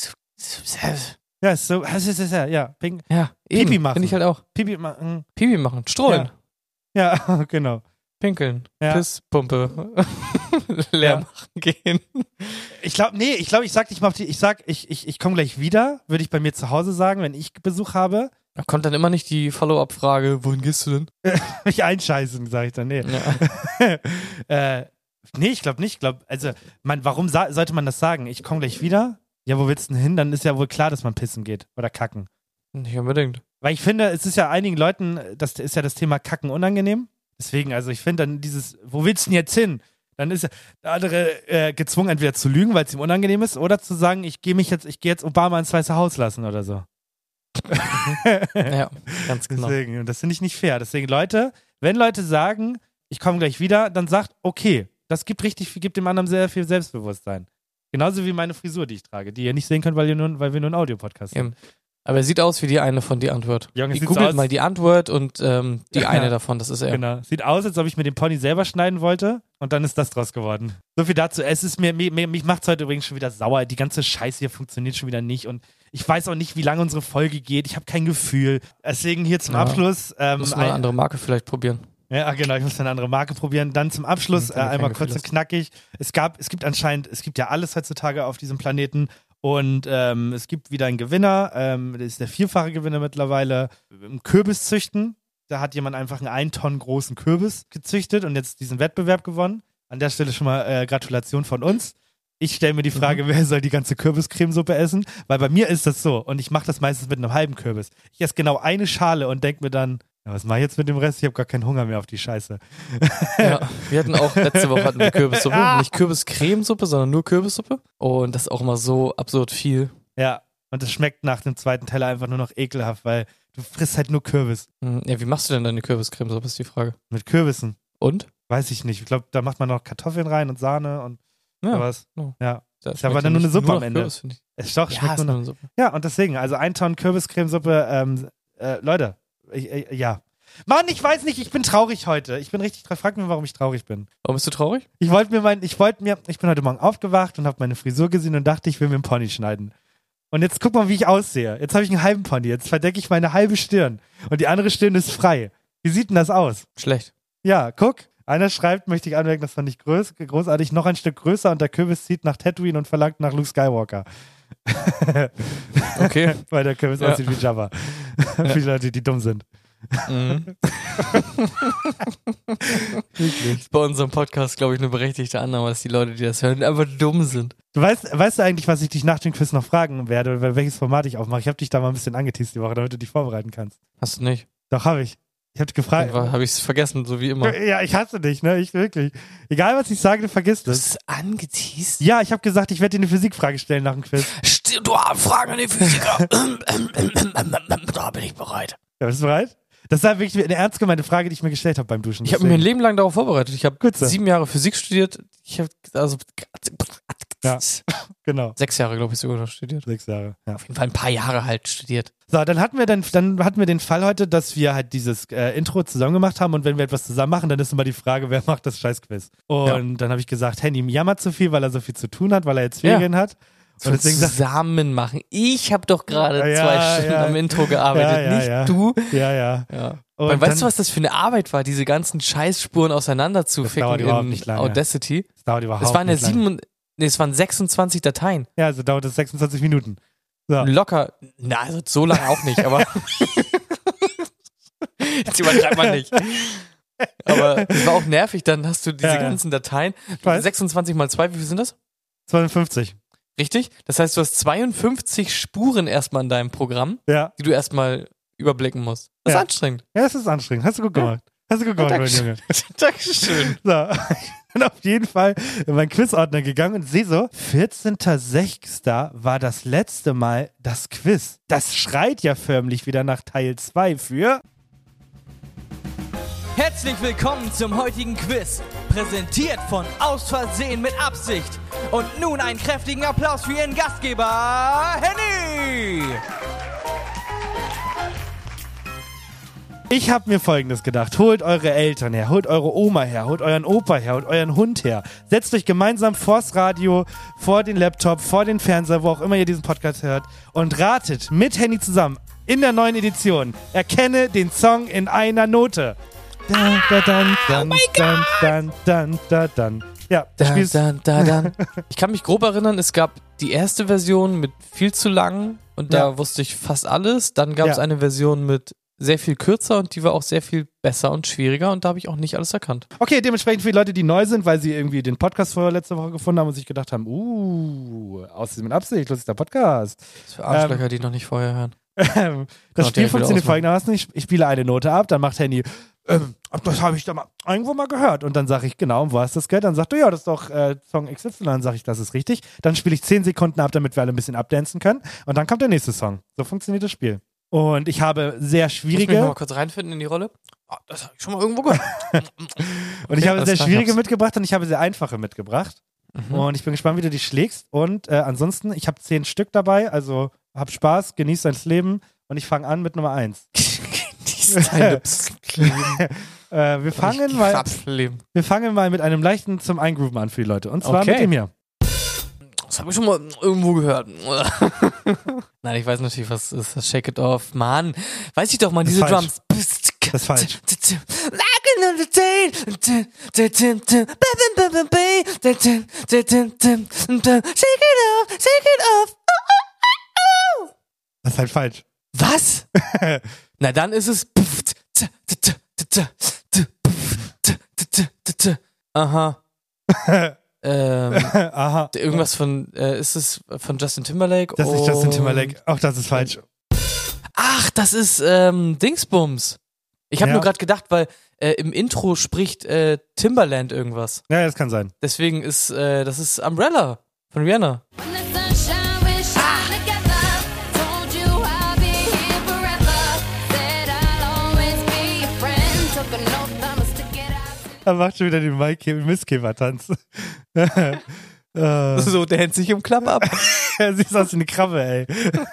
Ja, ist so, es ist, ja, ja, Ping, Ja, Pipi eben. machen. Finde ich halt auch. Pipi machen. Pipi machen, Strollen, Ja, genau. pinkeln, Ja. Pisspumpe, leer Ja. machen gehen. Ich glaube, nee, ich glaube, ich sag nicht mal auf die, ich sag, ich, ich, ich komme gleich wieder, würde ich bei mir zu Hause sagen, wenn ich Besuch habe. Da kommt dann immer nicht die Follow-up-Frage, wohin gehst du denn? Mich einscheißen, sage ich dann, nee. Ja. äh, nee, ich glaube nicht. Ich glaube, also, man, warum sa- sollte man das sagen? Ich komme gleich wieder. Ja, wo willst du denn hin? Dann ist ja wohl klar, dass man pissen geht oder kacken. Nicht unbedingt. Weil ich finde, es ist ja einigen Leuten, das ist ja das Thema Kacken unangenehm. Deswegen, also ich finde dann dieses, wo willst du denn jetzt hin? Dann ist der andere äh, gezwungen, entweder zu lügen, weil es ihm unangenehm ist, oder zu sagen, ich gehe mich jetzt, ich gehe jetzt Obama ins Weiße Haus lassen oder so. Ja, ganz genau. Deswegen, und das finde ich nicht fair. Deswegen, Leute, wenn Leute sagen, ich komme gleich wieder, dann sagt, okay, das gibt richtig viel, gibt dem anderen sehr viel Selbstbewusstsein. Genauso wie meine Frisur, die ich trage, die ihr nicht sehen könnt, weil, ihr nur, weil wir nur einen Audio-Podcast Ja. sind. Aber er sieht aus wie die eine von Die Antwort. Junge, Ich sieht's googelt aus- mal Die Antwort und ähm, die Ja. eine davon, das ist er. Genau. Sieht aus, als ob ich mir den Pony selber schneiden wollte und dann ist das draus geworden. So viel dazu. Es ist mir, mir, mir mich macht es heute übrigens schon wieder sauer. Die ganze Scheiße hier funktioniert schon wieder nicht und ich weiß auch nicht, wie lange unsere Folge geht. Ich habe kein Gefühl. Deswegen hier zum Ja. Abschluss. Ähm, Muss mal eine ein- andere Marke vielleicht probieren. Ja, genau, ich muss eine andere Marke probieren. Dann zum Abschluss Hm, äh, wenn du kein einmal Gefühl kurz und hast. knackig. Es gab, es gibt anscheinend, es gibt ja alles heutzutage auf diesem Planeten und ähm, es gibt wieder einen Gewinner. Ähm, das ist der vierfache Gewinner mittlerweile im Kürbiszüchten. Da hat jemand einfach einen ein Tonnen großen Kürbis gezüchtet und jetzt diesen Wettbewerb gewonnen. An der Stelle schon mal äh, Gratulation von uns. Ich stelle mir die Frage, wer soll die ganze Kürbiscremesuppe essen? Weil bei mir ist das so und ich mache das meistens mit einem halben Kürbis. Ich esse genau eine Schale und denke mir dann, ja, was mache ich jetzt mit dem Rest? Ich habe gar keinen Hunger mehr auf die Scheiße. Ja, wir hatten auch, letzte Woche hatten wir Kürbissuppe. Ah. Nicht Kürbiscremesuppe, sondern nur Kürbissuppe. Und das ist auch immer so absurd viel. Ja, und es schmeckt nach dem zweiten Teller einfach nur noch ekelhaft, weil du frisst halt nur Kürbis. Hm, Ja, wie machst du denn deine Kürbiscremesuppe, ist die Frage. Mit Kürbissen. Und? Weiß ich nicht. Ich glaube, da macht man noch Kartoffeln rein und Sahne und Ja, sowas. ja. Ja. das ist aber schmeckt dann nur eine nicht Suppe nach am Ende. Kürbis, finde ich. Es doch, Ja, schmeckt ist nur nur noch. eine Suppe. Ja, und deswegen, also ein Tonnen Kürbiscremesuppe, ähm, äh, Leute, ich, äh, ja. Mann, ich weiß nicht, ich bin traurig heute. Ich bin richtig traurig. Frag mich, warum ich traurig bin. Warum bist du traurig? Ich wollte mir mein, ich wollte mir, ich bin heute Morgen aufgewacht und habe meine Frisur gesehen und dachte, ich will mir einen Pony schneiden. Und jetzt guck mal, wie ich aussehe. Jetzt habe ich einen halben Pony. Jetzt verdecke ich meine halbe Stirn. Und die andere Stirn ist frei. Wie sieht denn das aus? Schlecht. Ja, guck. Einer schreibt, möchte ich anmerken, das fand ich groß, großartig, noch ein Stück größer und der Kürbis zieht nach Tatooine und verlangt nach Luke Skywalker. Okay. Weil der Kürbis Ja. aussieht wie Jabba. Für die Leute, die dumm sind. Mhm. Ist bei unserem Podcast, glaube ich, eine berechtigte Annahme, dass die Leute, die das hören, einfach dumm sind. Du weißt, weißt du eigentlich, was ich dich nach dem Quiz noch fragen werde, oder welches Format ich aufmache? Ich habe dich da mal ein bisschen angeteased die Woche, damit du dich vorbereiten kannst. Hast du nicht? Doch, habe ich. Ich habe dich gefragt. Habe ich es vergessen, so wie immer. Ja, ich hasse dich, ne? Ich wirklich. Egal, was ich sage, du vergisst Du es. bist angeteased? Ja, ich habe gesagt, ich werde dir eine Physikfrage stellen nach dem Quiz. Stimmt, du hast Fragen an den Physiker. Da bin ich bereit. Ja, bist du bereit? Das war wirklich eine ernst gemeinte Frage, die ich mir gestellt habe beim Duschen. Ich habe mir ein Leben lang darauf vorbereitet. Ich habe Gut so. sieben Jahre Physik studiert. Ich habe also Ja, genau. sechs Jahre, glaube ich, sogar noch studiert. Sechs Jahre. Ja. Auf jeden Fall ein paar Jahre halt studiert. So, dann hatten wir dann, dann hatten wir den Fall heute, dass wir halt dieses äh, Intro zusammen gemacht haben und wenn wir etwas zusammen machen, dann ist immer die Frage, wer macht das Scheißquiz? Und Ja. dann habe ich gesagt, Henny jammert zu viel, weil er so viel zu tun hat, weil er jetzt Ferien hat. Und deswegen sagt zusammen machen. Ich habe doch gerade Ja, zwei Stunden ja. am Intro gearbeitet, Ja, ja, nicht ja. du. ja, ja. Ja. Und Und weißt dann- du, was das für eine Arbeit war, diese ganzen Scheißspuren auseinander zu Das dauert ficken überhaupt in nicht lange. Audacity? Das dauert überhaupt Es waren ja nicht lange. sieben, nee, es waren sechsundzwanzig Dateien. Ja, also dauert das sechsundzwanzig Minuten. So. Locker. Na, also so lange auch nicht, aber jetzt übertreibt man nicht. Aber es war auch nervig, dann hast du diese Ja, ja. ganzen Dateien. weiß. sechsundzwanzig mal zwei, wie viel sind das? zweiundfünfzig. Richtig? Das heißt, du hast zweiundfünfzig Spuren erstmal in deinem Programm, Ja. die du erstmal überblicken musst. Das ist Ja. anstrengend. Ja, das ist anstrengend. Hast du gut gemacht. Hast du gut gemacht, mein Junge. Dankeschön. So, ich bin auf jeden Fall in meinen Quizordner gegangen und sehe so, vierzehnter sechster war das letzte Mal das Quiz. Das schreit ja förmlich wieder nach Teil zwei für... Herzlich willkommen zum heutigen Quiz, präsentiert von Aus Versehen mit Absicht. Und nun einen kräftigen Applaus für Ihren Gastgeber, Henny! Ich habe mir Folgendes gedacht. Holt eure Eltern her, holt eure Oma her, holt euren Opa her, holt euren Hund her. Setzt euch gemeinsam vors Radio, vor den Laptop, vor den Fernseher, wo auch immer ihr diesen Podcast hört und ratet mit Henny zusammen in der neuen Edition. Erkenne den Song in einer Note. Dun, dun, dun, dun, dun, dun, dun, dun, dun. Ja, das Spiel ist... Dann, dann, dann. Ich kann mich grob erinnern, es gab die erste Version mit viel zu lang und da Ja. wusste ich fast alles. Dann gab es Ja. eine Version mit sehr viel kürzer und die war auch sehr viel besser und schwieriger und da habe ich auch nicht alles erkannt. Okay, dementsprechend für die Leute, die neu sind, weil sie irgendwie den Podcast vorher letzte Woche gefunden haben und sich gedacht haben, uh, Aussehen mit Absicht, das ist der Podcast. Das ist für Arschlöcher, die noch nicht vorher hören. Ähm, das Kann Spiel auch direkt funktioniert wieder folgendermaßen. Ich, ich spiele eine Note ab, dann macht Henny, ähm, das habe ich da mal irgendwo mal gehört. Und dann sage ich, genau, wo hast du das gehört? Dann sagt er, ja, das ist doch äh, Song X Y. Dann sage ich, das ist richtig. Dann spiele ich zehn Sekunden ab, damit wir alle ein bisschen abdancen können. Und dann kommt der nächste Song. So funktioniert das Spiel. Und ich habe sehr Ich muss mich schwierige mal kurz reinfinden in die Rolle. Oh, das habe ich schon mal irgendwo gehört. und ich habe alles sehr klar, schwierige ich hab's. mitgebracht und ich habe sehr einfache mitgebracht. Mhm. Und ich bin gespannt, wie du die schlägst. Und äh, ansonsten, ich habe zehn Stück dabei, also hab Spaß, genieß dein Leben und ich fange an mit Nummer eins. Genieß dein Leben. Äh, wir fangen mal, Leben. wir fangen mal mit einem leichten zum Eingrooven an für die Leute. Und zwar Okay. mit dem hier. Das habe ich schon mal irgendwo gehört. Nein, ich weiß natürlich, was ist das Shake It Off. Mann, weiß ich doch mal, Das diese ist falsch. Drums. Das ist falsch. Shake it off, shake it off. Das ist halt falsch. Was? Na, dann ist es. Aha. ähm, Aha. irgendwas von, äh, ist es von Justin Timberlake? Das ist Justin Und- Timberlake. Auch das ist falsch. Ach, das ist ähm, Dingsbums. Ich habe Ja. nur gerade gedacht, weil äh, im Intro spricht äh, Timberland irgendwas. Ja, das kann sein. Deswegen ist, äh, das ist Umbrella von Rihanna. Er macht schon wieder den Mike- Mistkäfer-Tanz. äh, So, der hält sich im Klapp ab. er sieht aus wie eine Krabbe, ey.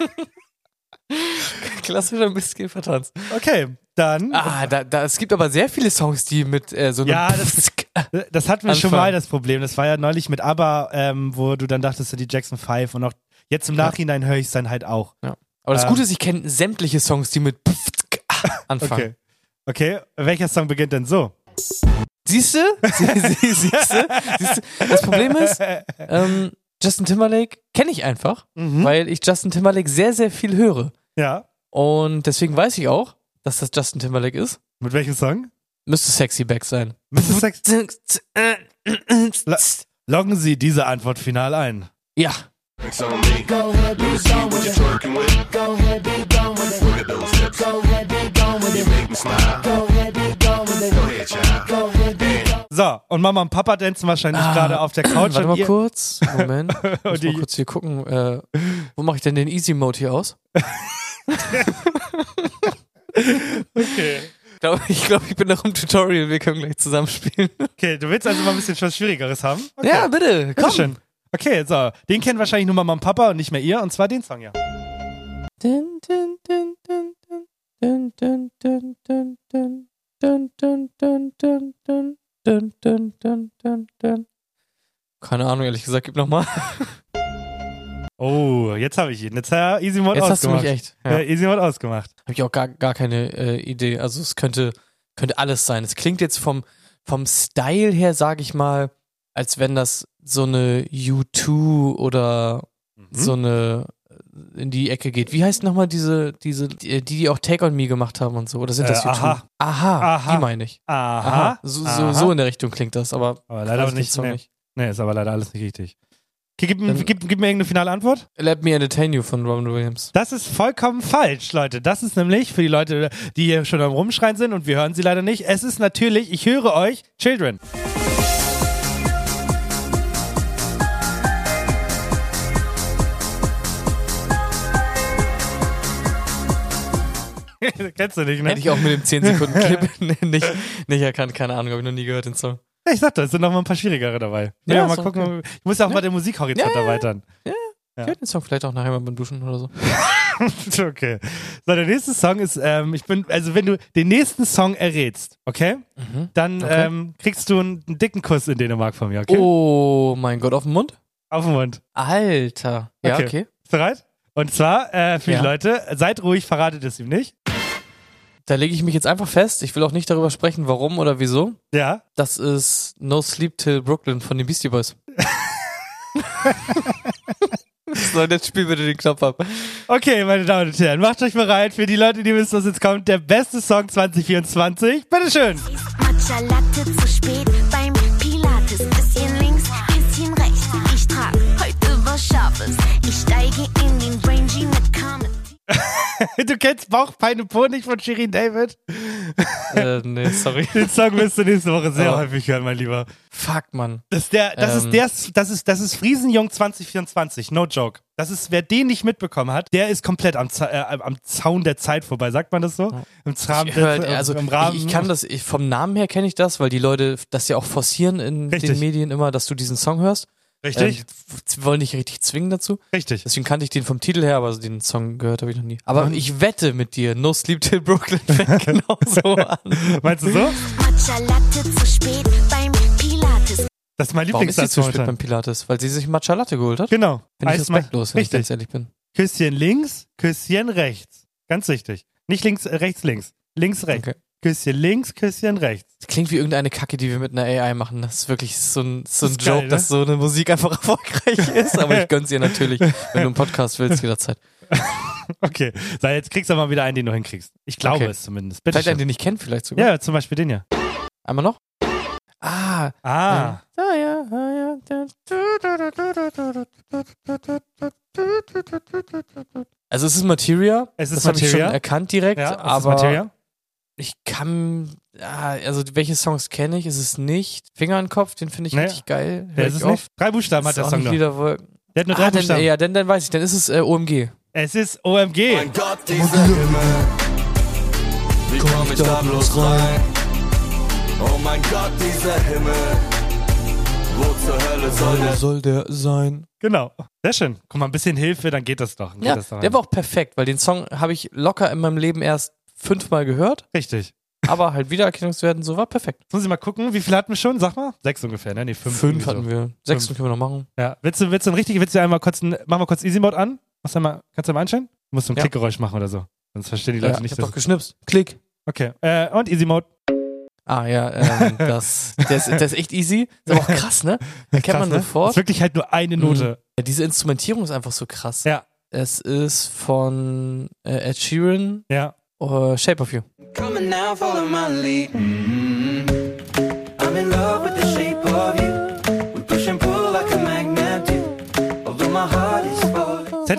Klassischer Mistkäfertanz. Okay, dann. Ah, da, da, es gibt aber sehr viele Songs, die mit äh, so einem Ja, das- Das hatten wir schon Anfang. mal, das Problem. Das war ja neulich mit ABBA, ähm, wo du dann dachtest, die Jackson Five und auch jetzt im Nachhinein höre ich es dann halt auch. Ja. Aber das Ähm. Gute ist, ich kenne sämtliche Songs, die mit anfangen. Okay. Okay, welcher Song beginnt denn so? Siehst du? Sie, sie, siehst du? Siehst du? Das Problem ist, ähm, Justin Timberlake kenne ich einfach, Mhm. weil ich Justin Timberlake sehr, sehr viel höre. Ja. Und deswegen weiß ich auch, dass das Justin Timberlake ist. Mit welchem Song? Müsste Sexy Back sein. Mister Sex. La- Loggen Sie diese Antwort final ein. Ja. Go ahead, be gone with it. Go ahead, be gone with it. Look at those hips. Go ahead, be gone with it. You make me smile. Go ahead, be gone with it. Go ahead, child. Go ahead, be gone. So, und Mama und Papa dancen wahrscheinlich Ah, gerade auf der Couch. Warte und mal ihr- kurz. Moment. Ich muss Und die- mal kurz hier gucken. Äh, wo mache ich denn den Easy Mode hier aus? Okay. Ich glaube, ich, glaub, ich bin noch im Tutorial. Wir können gleich zusammenspielen. Okay, du willst also mal ein bisschen was Schwierigeres haben? Okay. Ja, bitte. Komm. Schön. Okay, so. Den kennen wahrscheinlich nur Mama und Papa und nicht mehr ihr. Und zwar den Song, ja. Dun, dun, dun, dun, dun, dun, dun, dun, dun, dun, dun, dun, dun, dun, dun, dun, dun, dun, dun. Keine Ahnung, ehrlich gesagt, gib nochmal. Oh, jetzt habe ich ihn. Jetzt hat er Easy Mode Jetzt hast du ausgemacht. mich echt. Ja. Ja. Easy Mode ausgemacht. Habe ich auch gar, gar keine äh, Idee. Also es könnte, könnte alles sein. Es klingt jetzt vom, vom Style her, sage ich mal, als wenn das so eine U zwei oder Mhm. so eine äh, in die Ecke geht. Wie heißt nochmal diese, diese, die, die auch Take On Me gemacht haben und so? Oder sind das Äh, U zwei? Aha. Aha, Aha. die meine ich. Aha. So, Aha. so, so in der Richtung klingt das, aber, Aber leider weiß ich nicht, jetzt auch nee. nicht. Nee, ist aber leider alles nicht richtig. Okay, gib, Dann- gib, gib mir irgendeine finale Antwort. Let Me Entertain You von Robin Williams. Das ist vollkommen falsch, Leute. Das ist nämlich für die Leute, die hier schon am Rumschreien sind und wir hören sie leider nicht. Es ist natürlich, ich höre euch, Children. Kennst du nicht, ne? Hätte ich auch mit dem zehn Sekunden Clip nicht, nicht erkannt. Keine Ahnung, habe ich noch nie gehört den Song. Ja, ich sag doch, es sind noch mal ein paar schwierigere dabei. Ja, Ja, ist mal auch gucken. Ich muss ja auch mal den Musikhorizont Ja, ja, ja. erweitern. Ja, Ja. ich höre den Song vielleicht auch nachher mal beim Duschen oder so. Okay. So, der nächste Song ist, ähm, ich bin, also wenn du den nächsten Song errätst, okay, Mhm. dann Okay. Ähm, kriegst du einen, einen dicken Kuss in Dänemark von mir, okay? Oh mein Gott, auf den Mund? Auf den Mund. Alter. Ja, Okay. okay. Bist du bereit? Und zwar, äh, für Ja. die Leute, seid ruhig, verratet es ihm nicht. Da lege ich mich jetzt einfach fest. Ich will auch nicht darüber sprechen, warum oder wieso. Ja. Das ist No Sleep Till Brooklyn von den Beastie Boys. So, jetzt spiel bitte den Knopf ab. Okay, meine Damen und Herren, macht euch bereit für die Leute, die wissen, was jetzt kommt. Der beste Song zwanzig vierundzwanzig. Bitteschön. Matcha Latte zu spät beim Pilates. Bisschen links, bisschen rechts. Ich trag heute was Scharfes. Ich steige in den Rangy mit Carmen. Du kennst Bauchpein und Po nicht von Shirin David? äh, nee, sorry. Den Song wirst du nächste Woche sehr Oh. häufig hören, mein Lieber. Fuck, Mann. Das ist der, das Ähm. ist der, das ist, das ist Friesenjung zwanzig vierundzwanzig, no joke. Das ist, wer den nicht mitbekommen hat, der ist komplett am, Za- äh, am Zaun der Zeit vorbei, sagt man das so? Im, Rahmen Ich hör der, halt, also im Rahmen. ich, ich kann das, ich, vom Namen her kenne ich das, weil die Leute das ja auch forcieren in Richtig. den Medien immer, dass du diesen Song hörst. Richtig, Ähm, die wollen dich richtig zwingen dazu. richtig. Deswegen kannte ich den vom Titel her, aber den Song gehört habe ich noch nie. Aber Und- ich wette mit dir, No Sleep Till Brooklyn fängt genauso an. Meinst du so? Matcha Latte zu spät beim Pilates. Das ist mein Warum ist sie Lieblingssatz zu spät momentan. beim Pilates? Weil sie sich Matcha Latte geholt hat? Genau. Finde ich Eisma- respektlos, wenn ich Richtig. ganz ehrlich bin. Küsschen links, Küsschen rechts. Ganz wichtig. Nicht links, äh, rechts, links. Links, rechts. Okay. Küsschen links, Küsschen rechts. Das klingt wie irgendeine Kacke, die wir mit einer A I machen. Das ist wirklich so ein, so ein Das ist Joke, geil, ne? dass so eine Musik einfach erfolgreich ist. Aber ich gönn's ihr natürlich, wenn du einen Podcast willst, jederzeit. Okay. So, jetzt kriegst du mal wieder einen, den du hinkriegst. Ich glaube Okay. es zumindest. Bitte Vielleicht einen, schön. den ich kenne, vielleicht sogar. Ja, zum Beispiel den hier. Einmal noch? Ah. Ah. Ja, ja, ja, ja. Also es ist Materia. Es ist das habe ich schon Materia. erkannt direkt. Ja, es ist aber Materia. ich kann, ah, also welche Songs kenne ich? Ist es nicht? Finger in den Kopf, den finde ich Nee. richtig geil. Der Hör ist ich es oft. nicht. Drei Buchstaben hat Ist der auch Song nicht noch. Liederwolken. Der hat nur drei Ah, dann, Buchstaben. ja, dann, dann weiß ich, dann ist es äh, O M G. Es ist O M G. Mein Gott, dieser Himmel. Wie komm ich da bloß rein? Oh mein Gott, dieser Himmel. Wo zur Hölle soll der soll der sein? Genau. Sehr schön. Guck mal, ein bisschen Hilfe, dann geht das doch. Dann Ja, geht das doch der war auch perfekt, weil den Song habe ich locker in meinem Leben erst fünfmal gehört, Richtig. aber halt Wiedererkennungswert und so war perfekt. Jetzt muss ich mal gucken, wie viel hatten wir schon? Sag mal. Sechs ungefähr, ne? Nee, fünf. Fünf irgendwie hatten so. wir. Sechs Fünf. können wir noch machen. Ja. Willst du, willst du ein richtig, willst du einmal kurz, ein, mach mal kurz Easy Mode an? Machst du mal, kannst du mal einstellen? Du musst so ein Ja. Klickgeräusch machen oder so. Sonst verstehen die Leute Ja, ich nicht. hab Dass doch geschnipst. Klick. okay. Äh, und Easy Mode. Ah ja, ähm, das, der, ist, der ist echt easy. Ist aber auch krass, ne? Erkennt Krass, man ne? sofort. Ist wirklich halt nur eine Note. Ja, diese Instrumentierung ist einfach so krass. Ja. Es ist von äh, Ed Sheeran, Ja. uh, Shape of You. Come on now, follow my lead. Mm-hmm. I'm in love with the shape of you. We push and pull like a magnet do. Although my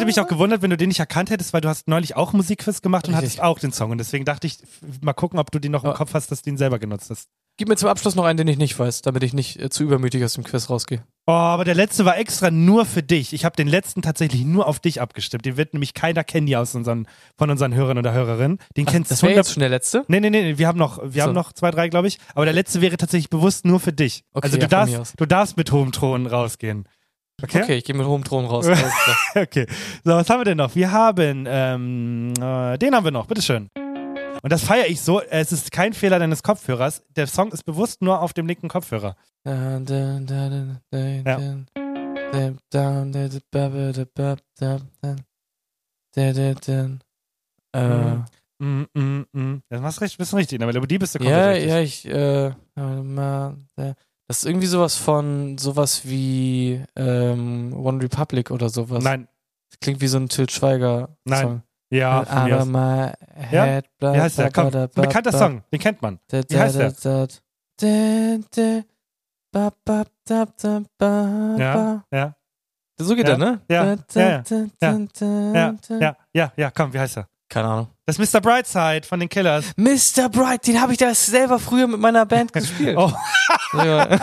mich auch gewundert, wenn du den nicht erkannt hättest, weil du hast neulich auch Musikquiz gemacht und Richtig. hattest auch den Song. Und deswegen dachte ich, mal gucken, ob du den noch im Ja. Kopf hast, dass du ihn selber genutzt hast. Gib mir zum Abschluss noch einen, den ich nicht weiß, damit ich nicht äh, zu übermütig aus dem Quiz rausgehe. Oh, aber der letzte war extra nur für dich. Ich habe den letzten tatsächlich nur auf dich abgestimmt. Den wird nämlich keiner kennen hier aus unseren, von unseren Hörern oder Hörerinnen. Den Ach, kennst das du wäre jetzt schon der letzte? Nee, nee, nee, wir haben noch, wir So. haben noch zwei, drei, glaube ich. Aber der letzte wäre tatsächlich bewusst nur für dich. Okay, also du ja, von mir aus. darfst, du darfst mit hohem Ton rausgehen. Okay? Okay, ich gehe mit hohem Thron raus. Alles klar. Okay. So, was haben wir denn noch? Wir haben, ähm, äh, den haben wir noch, bitteschön. Und das feiere ich so, es ist kein Fehler deines Kopfhörers. Der Song ist bewusst nur auf dem linken Kopfhörer. Dun, dun, dun, dun, Ja. dun, dun, dun, dun, dun, dun, dun, dun, dun, dun. Äh, Mm, mm, mm. Das machst recht, bist du richtig. In der Melodie bist du komplett ja, richtig. ja, ich, äh, das ist irgendwie sowas von, sowas wie ähm, One Republic oder sowas. Nein. Das klingt wie so ein Til Schweiger Nein. Song. Ja, von mir Aber aus. my Ja? head, bla, Wie heißt der? bla, Komm, bla, ein bekannter bla, Song, den kennt man. da, Wie heißt da, der? da, da, da, ba, ba, da, da, ba, Ja, ba. ja. So geht Ja, er, ne? ja, Da, ja, da, ja, da, Ja, da, da. ja, ja, ja, komm, wie heißt er? Keine Ahnung. Das ist Mister Brightside von den Killers. Mister Bright, den habe ich da selber früher mit meiner Band gespielt. Oh. Ja.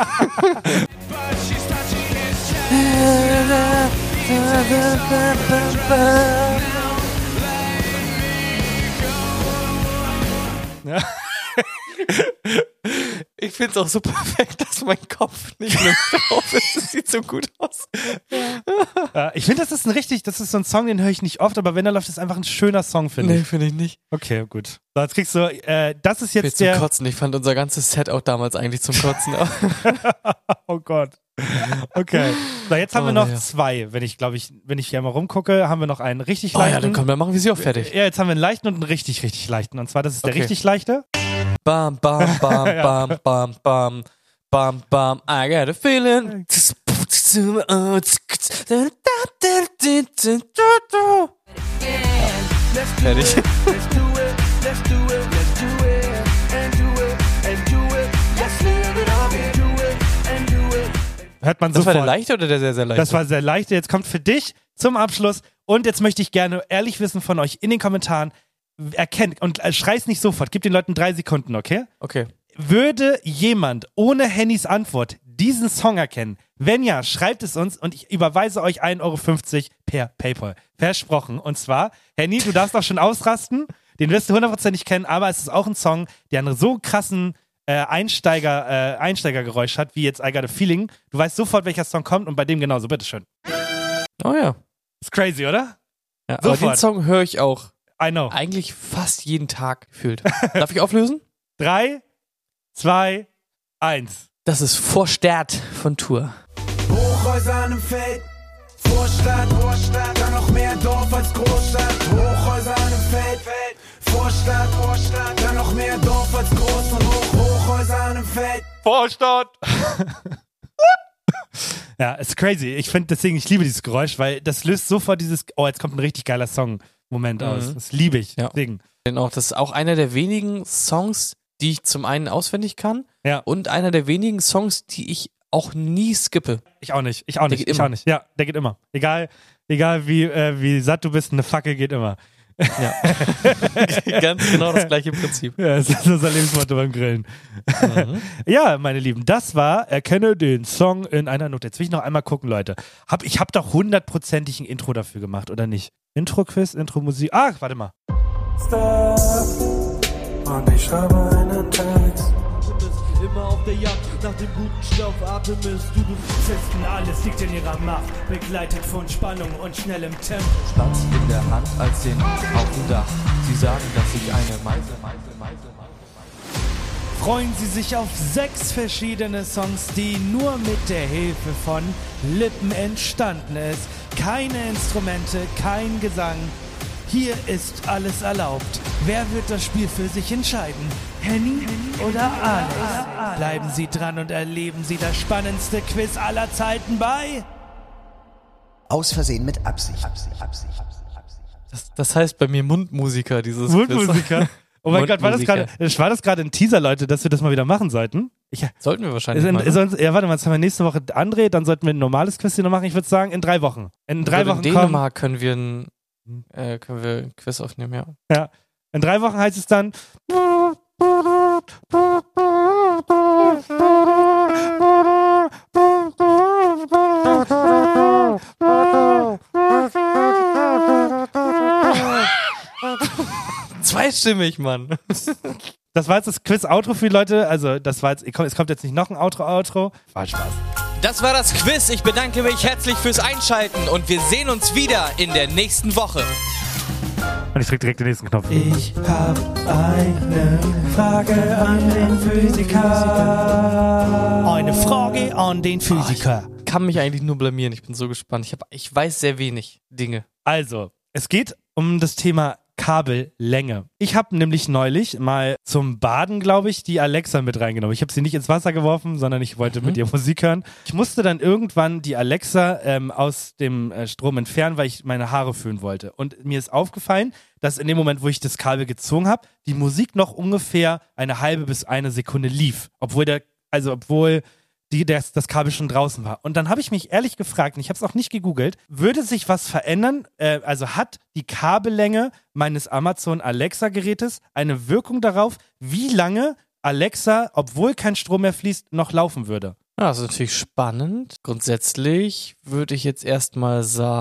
Ja. Ich finde es auch so perfekt, dass mein Kopf nicht mehr drauf ist. Das sieht so gut aus. Äh, ich finde, das ist ein richtig, das ist so ein Song, den höre ich nicht oft, aber wenn er läuft, ist einfach ein schöner Song, finde Nee, ich. finde ich nicht. Okay, gut. So, jetzt kriegst du, äh, das ist Ich bin jetzt zum der. Kotzen. Ich fand unser ganzes Set auch damals eigentlich zum Kotzen. Oh Gott. Okay. So, jetzt haben Oh, wir noch ja. zwei. Wenn ich, glaube ich, wenn ich hier mal rumgucke, haben wir noch einen richtig Oh ja, leichten. dann komm, dann machen wir sie auch fertig. Ja, jetzt haben wir einen leichten und einen richtig, richtig leichten. Und zwar, das ist der Okay. richtig leichte. Bam, bam, bam, bam, bam, bam, bam, bam, I got a feeling. Fertig. Hört man Das war sofort. der leichte oder der sehr, sehr leichte? Das war sehr leichte. Jetzt kommt für dich zum Abschluss. Und jetzt möchte ich gerne ehrlich wissen von euch in den Kommentaren, erkennt und äh, schrei's nicht sofort. Gib den Leuten drei Sekunden, okay? Okay. Würde jemand ohne Hennys Antwort diesen Song erkennen? Wenn ja, schreibt es uns und ich überweise euch ein Euro fünfzig per PayPal. Versprochen. Und zwar, Henny, du darfst auch schon ausrasten. Den wirst du hundertprozentig kennen, aber es ist auch ein Song, der einen so krassen äh, Einsteiger, äh, Einsteigergeräusch hat, wie jetzt I Got a Feeling. Du weißt sofort, welcher Song kommt und bei dem genauso. Bitteschön. Oh ja. Ist crazy, oder? Ja, aber den Sofort. Song höre ich auch I know. eigentlich fast jeden Tag gefühlt. Darf ich auflösen? Drei, zwei, eins. Das ist Vorstadt von Tour. Hochhäuser an einem Feld, Vorstadt, Vorstadt, dann noch mehr Dorf als Großstadt. Hochhäuser an einem Feld, Vorstadt, Vorstadt, dann noch mehr Dorf als Groß und Hoch, Hochhäuser an einem Feld. Vorstadt! Ja, ist crazy. Ich finde deswegen, ich liebe dieses Geräusch, weil das löst sofort dieses, oh, jetzt kommt ein richtig geiler Song-Moment Mhm. aus. Das liebe ich. Ja. Deswegen. Denn auch, das ist auch einer der wenigen Songs, die ich zum einen auswendig kann Ja. und einer der wenigen Songs, die ich auch nie skippe. Ich auch nicht. Ich auch Der nicht. geht Ich immer. auch nicht. Ja, der geht immer. Egal, egal wie, äh, wie satt du bist, eine Fackel geht immer. Ja. Ganz genau das gleiche Prinzip. Ja, das ist unser Lebensmotto beim Grillen. Mhm. Ja, meine Lieben, das war Erkenne den Song in einer Note. Jetzt will ich noch einmal gucken, Leute. Hab, ich habe doch hundertprozentig ein Intro dafür gemacht, oder nicht? Intro-Quiz, Intro-Musik. Ah, warte mal. Und ich schreibe einen Text. Immer auf der Jagd nach dem guten Stoff, atmest du Polizisten, alles liegt in ihrer Macht, begleitet von Spannung und schnellem Tempo. Spaß in der Hand als den auf dem Dach. Sie sagen, dass ich eine Meise, Meise, Meise, Meise. Freuen Sie sich auf sechs verschiedene Songs, die nur mit der Hilfe von Lippen entstanden ist. Keine Instrumente, kein Gesang. Hier ist alles erlaubt. Wer wird das Spiel für sich entscheiden? Henny oder Alex? Bleiben Sie dran und erleben Sie das spannendste Quiz aller Zeiten bei Aus Versehen mit Absicht. Das, das heißt bei mir Mundmusiker, dieses Mundmusiker? Oh mein Gott, war das Mundmusiker. gerade war das gerade ein Teaser, Leute, dass wir das mal wieder machen sollten? Ich, Sollten wir wahrscheinlich in, mal, ne? sonst, ja, warte mal, jetzt haben wir nächste Woche André, dann sollten wir ein normales Quiz hier noch machen. Ich würde sagen, in drei Wochen. In drei Oder Wochen in kommen, Dänemark können wir ein, äh, können wir ein Quiz aufnehmen, ja. ja. In drei Wochen heißt es dann Zweistimmig, Mann. Das war jetzt das Quiz-Outro für die Leute. Also, das war jetzt, es kommt jetzt nicht noch ein Outro-Outro. War Spaß. Das war das Quiz. Ich bedanke mich herzlich fürs Einschalten und wir sehen uns wieder in der nächsten Woche. Und ich drücke direkt den nächsten Knopf. Ich hab eine Frage an den Physiker. Eine Frage an den Physiker. Oh, ich kann mich eigentlich nur blamieren. Ich bin so gespannt. Ich, hab, ich weiß sehr wenig Dinge. Also, es geht um das Thema Kabellänge. Ich habe nämlich neulich mal zum Baden, glaube ich, die Alexa mit reingenommen. Ich habe sie nicht ins Wasser geworfen, sondern ich wollte mhm. mit ihr Musik hören. Ich musste dann irgendwann die Alexa ähm, aus dem äh, Strom entfernen, weil ich meine Haare föhnen wollte. Und mir ist aufgefallen, dass in dem Moment, wo ich das Kabel gezogen habe, die Musik noch ungefähr eine halbe bis eine Sekunde lief. Obwohl der, also obwohl die, das, das Kabel schon draußen war. Und dann habe ich mich ehrlich gefragt, und ich habe es auch nicht gegoogelt, würde sich was verändern? Äh, also hat die Kabellänge meines Amazon Alexa-Gerätes eine Wirkung darauf, wie lange Alexa, obwohl kein Strom mehr fließt, noch laufen würde? Ja, das ist natürlich spannend. Grundsätzlich würde ich jetzt erstmal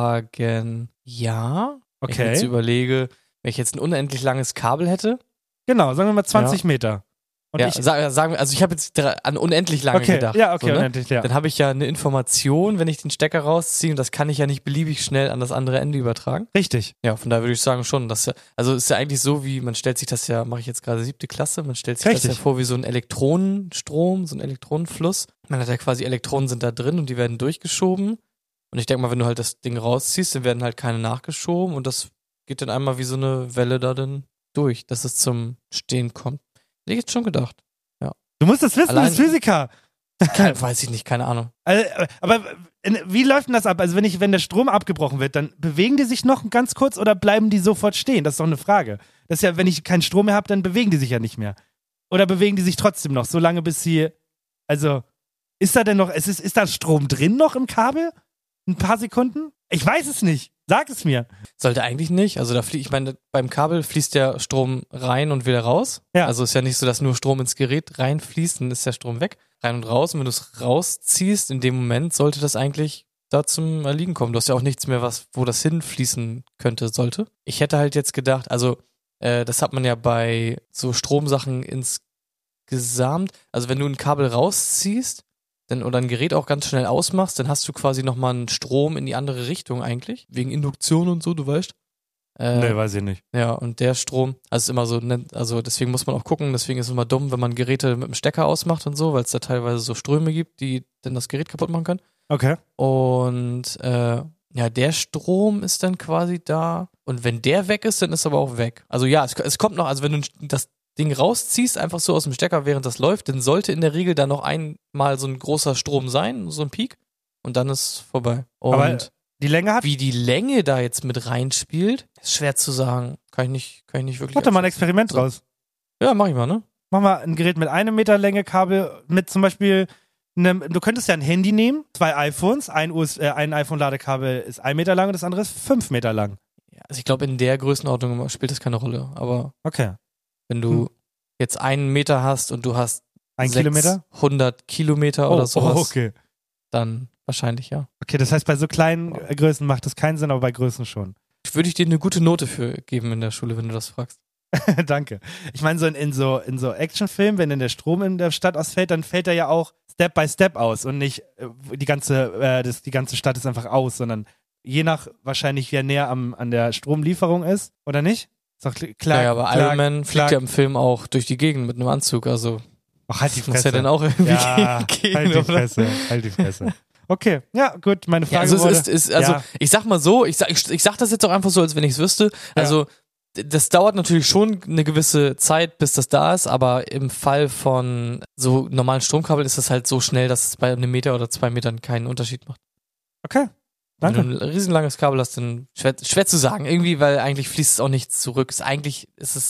sagen, ja. Okay. Wenn ich jetzt überlege, wenn ich jetzt ein unendlich langes Kabel hätte. Genau, sagen wir mal zwanzig ja. Meter. Und ja, ich, sag, sagen wir, also ich habe jetzt an unendlich lange okay, gedacht. Ja, okay, so, ne? unendlich, ja. Dann habe ich ja eine Information, wenn ich den Stecker rausziehe, und das kann ich ja nicht beliebig schnell an das andere Ende übertragen. Richtig. Ja, von daher würde ich sagen schon, dass ja, also es ist ja eigentlich so, wie man stellt sich das ja, mache ich jetzt gerade siebte Klasse, man stellt sich Richtig. das ja vor wie so ein Elektronenstrom, so ein Elektronenfluss. Man hat ja quasi Elektronen sind da drin und die werden durchgeschoben. Und ich denke mal, wenn du halt das Ding rausziehst, dann werden halt keine nachgeschoben und das geht dann einmal wie so eine Welle da dann durch, dass es zum Stehen kommt. Hätte ich jetzt schon gedacht. Du musst das wissen, Allein, du bist Physiker. Keine, weiß ich nicht, keine Ahnung. Also, aber wie läuft denn das ab? Also wenn ich, wenn der Strom abgebrochen wird, dann bewegen die sich noch ganz kurz oder bleiben die sofort stehen? Das ist doch eine Frage. Das ist ja, wenn ich keinen Strom mehr habe, dann bewegen die sich ja nicht mehr. Oder bewegen die sich trotzdem noch, so lange bis sie, also ist da denn noch, ist, ist, ist da Strom drin noch im Kabel? Ein paar Sekunden? Ich weiß es nicht. Sag es mir. Sollte eigentlich nicht. Also da flie- ich meine, beim Kabel fließt der Strom rein und wieder raus. Ja. Also ist ja nicht so, dass nur Strom ins Gerät reinfließt, dann ist der Strom weg. Rein und raus. Und wenn du es rausziehst, in dem Moment sollte das eigentlich da zum Erliegen kommen. Du hast ja auch nichts mehr, was, wo das hinfließen könnte, sollte. Ich hätte halt jetzt gedacht, also äh, das hat man ja bei so Stromsachen insgesamt. Also wenn du ein Kabel rausziehst, dann, oder ein Gerät auch ganz schnell ausmachst, dann hast du quasi nochmal einen Strom in die andere Richtung eigentlich. Wegen Induktion und so, du weißt. Äh, Nee, weiß ich nicht. Ja, und der Strom, also ist immer so, also deswegen muss man auch gucken, deswegen ist es immer dumm, wenn man Geräte mit dem Stecker ausmacht und so, weil es da teilweise so Ströme gibt, die dann das Gerät kaputt machen können. Okay. Und äh, ja, der Strom ist dann quasi da. Und wenn der weg ist, dann ist er aber auch weg. Also ja, es, es kommt noch, also wenn du das Ding rausziehst, einfach so aus dem Stecker, während das läuft, dann sollte in der Regel da noch einmal so ein großer Strom sein, so ein Peak, und dann ist vorbei. Und Aber die Länge hat... wie die Länge da jetzt mit reinspielt, ist schwer zu sagen. Kann ich nicht, kann ich nicht wirklich... Mach doch mal ein Experiment so. draus. Ja, mach ich mal, ne? Mach mal ein Gerät mit einem Meter Länge Kabel, mit zum Beispiel einem, du könntest ja ein Handy nehmen, zwei iPhones, ein, U S, äh, ein iPhone-Ladekabel ist ein Meter lang und das andere ist fünf Meter lang. Ja, also ich glaube, in der Größenordnung spielt das keine Rolle, aber Okay. wenn du Hm. jetzt einen Meter hast und du hast Ein Kilometer? hundert Kilometer Oh, oder sowas, oh, okay. dann wahrscheinlich ja. Okay, das heißt, bei so kleinen äh, Größen macht das keinen Sinn, aber bei Größen schon. Würde ich dir eine gute Note für geben in der Schule, wenn du das fragst. Danke. Ich meine, so in, in so, in so Actionfilmen, wenn dann der Strom in der Stadt ausfällt, dann fällt er ja auch Step by Step aus und nicht äh, die ganze, äh, das, die ganze Stadt ist einfach aus, sondern je nach wahrscheinlich, wer näher am, an der Stromlieferung ist, oder nicht? Ist doch kl- klar. Ja, ja, aber klar, Iron Man fliegt klar. ja im Film auch durch die Gegend mit einem Anzug, also Ach, halt die das muss Fresse. ja dann auch irgendwie Ja, gehen, halt die oder? Fresse, halt die Fresse. Okay, ja, gut, meine Frage Ja, also es wurde, ist, ist also ja. ich sag mal so, ich sag, ich, ich sag das jetzt auch einfach so, als wenn ich es wüsste. Also d- das dauert natürlich schon eine gewisse Zeit, bis das da ist, aber im Fall von so normalen Stromkabeln ist das halt so schnell, dass es bei einem Meter oder zwei Metern keinen Unterschied macht. Okay, danke. Wenn du ein riesenlanges Kabel hast, dann schwer, schwer zu sagen. Irgendwie, weil eigentlich fließt es auch nicht zurück. Ist, eigentlich ist es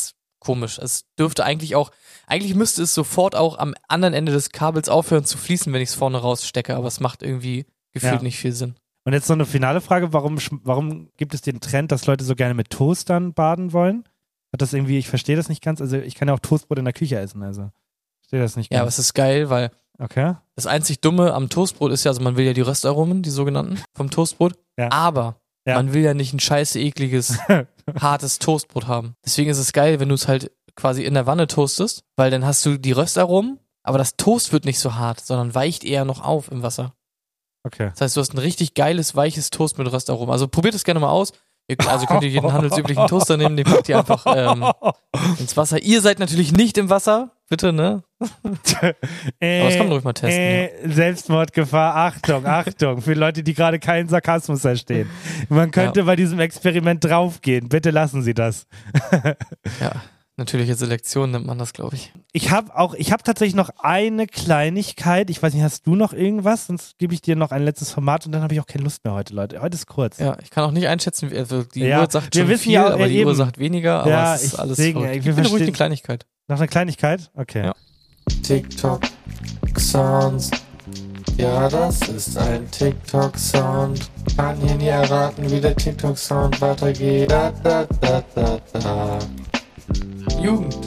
komisch. Es dürfte eigentlich auch, eigentlich müsste es sofort auch am anderen Ende des Kabels aufhören zu fließen, wenn ich es vorne rausstecke, aber es macht irgendwie gefühlt Ja. nicht viel Sinn. Und jetzt noch eine finale Frage, warum, sch- warum gibt es den Trend, dass Leute so gerne mit Toastern baden wollen? Hat das irgendwie, ich verstehe das nicht ganz, also ich kann ja auch Toastbrot in der Küche essen, also ich verstehe das nicht Ja, aber ganz. es ist geil, weil Okay. das einzig Dumme am Toastbrot ist ja, also man will ja die Röstaromen, die sogenannten, vom Toastbrot, Ja. aber Ja. man will ja nicht ein scheiße ekliges, hartes Toastbrot haben. Deswegen ist es geil, wenn du es halt quasi in der Wanne toastest, weil dann hast du die Röstaromen, aber das Toast wird nicht so hart, sondern weicht eher noch auf im Wasser. Okay. Das heißt, du hast ein richtig geiles, weiches Toast mit Röstaromen. Also probiert es gerne mal aus. Ihr, also könnt ihr jeden handelsüblichen Toaster nehmen, den packt ihr einfach ähm, ins Wasser. Ihr seid natürlich nicht im Wasser, bitte, ne? Äh, Aber das kann man ruhig mal testen. Äh, Selbstmordgefahr, Achtung, Achtung, für Leute, die gerade keinen Sarkasmus verstehen. Man könnte Ja. bei diesem Experiment draufgehen. Bitte lassen Sie das. Ja, natürliche Selektion nennt man das, glaube ich. Ich habe auch, ich habe tatsächlich noch eine Kleinigkeit. Ich weiß nicht, hast du noch irgendwas? Sonst gebe ich dir noch ein letztes Format und dann habe ich auch keine Lust mehr heute, Leute. Heute ist kurz. Ja, ich kann auch nicht einschätzen, wie, also die Ja, Uhr sagt wir schon wissen viel, ja auch, aber äh, die eben. Uhr sagt weniger, aber Ja, es ist ich- alles deswegen, verrückt. wir Gib mir ruhig verstehen- eine Kleinigkeit. Noch eine Kleinigkeit? Okay. Ja. TikTok Sounds. Ja, das ist ein TikTok-Sound. Kann hier nie erraten, wie der TikTok-Sound weitergeht. Da, da, da, da, da. Jugend.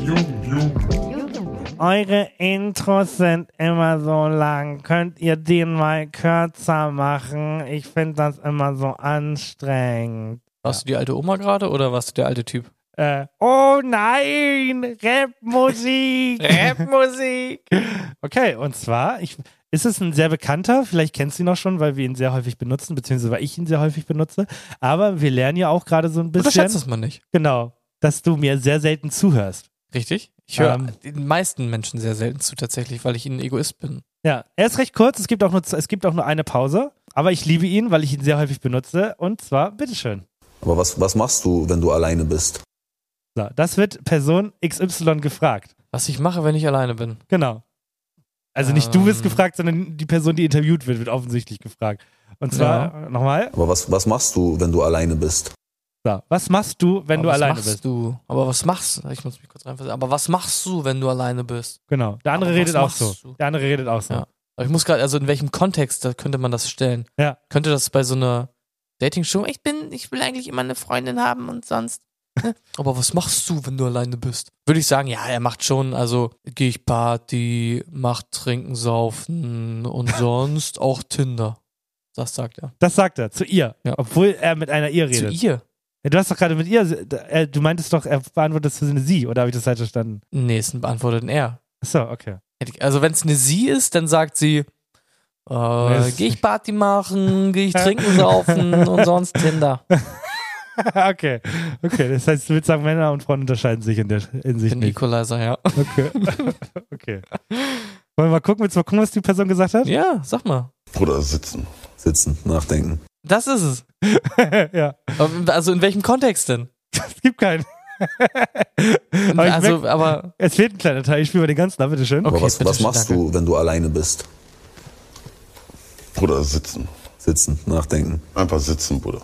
Eure Intros sind immer so lang. Könnt ihr den mal kürzer machen? Ich finde das immer so anstrengend. Warst du die alte Oma gerade oder warst du der alte Typ? Äh, oh nein, Rapmusik. Rapmusik. Okay, und zwar, ich, ist es ein sehr bekannter, vielleicht kennst du ihn auch schon, weil wir ihn sehr häufig benutzen, beziehungsweise weil ich ihn sehr häufig benutze, aber wir lernen ja auch gerade so ein bisschen, Unterschätzt das man nicht. genau, dass du mir sehr selten zuhörst. Richtig? Ich höre Ähm. den meisten Menschen sehr selten zu tatsächlich, weil ich ein Egoist bin. Ja, er ist recht kurz, es gibt auch nur, es gibt auch nur eine Pause, aber ich liebe ihn, weil ich ihn sehr häufig benutze und zwar, bitteschön. Aber was, was machst du, wenn du alleine bist? So, das wird Person X Y gefragt. Was ich mache, wenn ich alleine bin. Genau. Also nicht du wirst Ähm. gefragt, sondern die Person, die interviewt wird, wird offensichtlich gefragt. Und zwar, Ja. äh, nochmal, Aber was, was machst du, wenn du alleine bist? so, was machst du, wenn Aber du was alleine machst bist? du? Aber was machst du? Ich muss mich kurz reinversetzen. Aber was machst du, wenn du alleine bist? Genau, der andere Aber was redet auch machst so. du? Der andere redet auch so. Ja. Aber ich muss gerade, also in welchem Kontext da könnte man das stellen? Ja. Könnte das bei so einer Dating-Show, ich bin, ich will eigentlich immer eine Freundin haben und sonst. ne? Aber was machst du, wenn du alleine bist? Würde ich sagen, ja, er macht schon, also gehe ich Party, macht Trinken, Saufen und sonst auch Tinder. Das sagt er. Das sagt er, zu ihr. Ja. Obwohl er mit einer ihr Zu redet. ihr? Ja, du hast doch gerade mit ihr, äh, du meintest doch, er beantwortet das für eine sie, oder habe ich das falsch verstanden? Nee, es beantwortet ein er. Achso, okay. Hätte ich- Also wenn es eine sie ist, dann sagt sie, äh, Es- gehe ich Party machen, gehe ich trinken, saufen und sonst Tinder. okay. Okay, das heißt, du willst sagen, Männer und Frauen unterscheiden sich in der Hinsicht Den nicht. Equalizer, ja. Okay. okay. Wollen wir mal gucken, willst du mal gucken, was die Person gesagt hat? Ja, sag mal. Oder sitzen. Sitzen, nachdenken. Das ist es. ja. Aber- Also in welchem Kontext denn? Es gibt keinen. aber ich Also, merk, aber es fehlt ein kleiner Teil, ich spiele mal den ganzen ab, bitteschön. Aber Okay, was, bitte was schön, machst danke. du, wenn du alleine bist? Oder sitzen. Sitzen, nachdenken. Einfach sitzen, Bruder.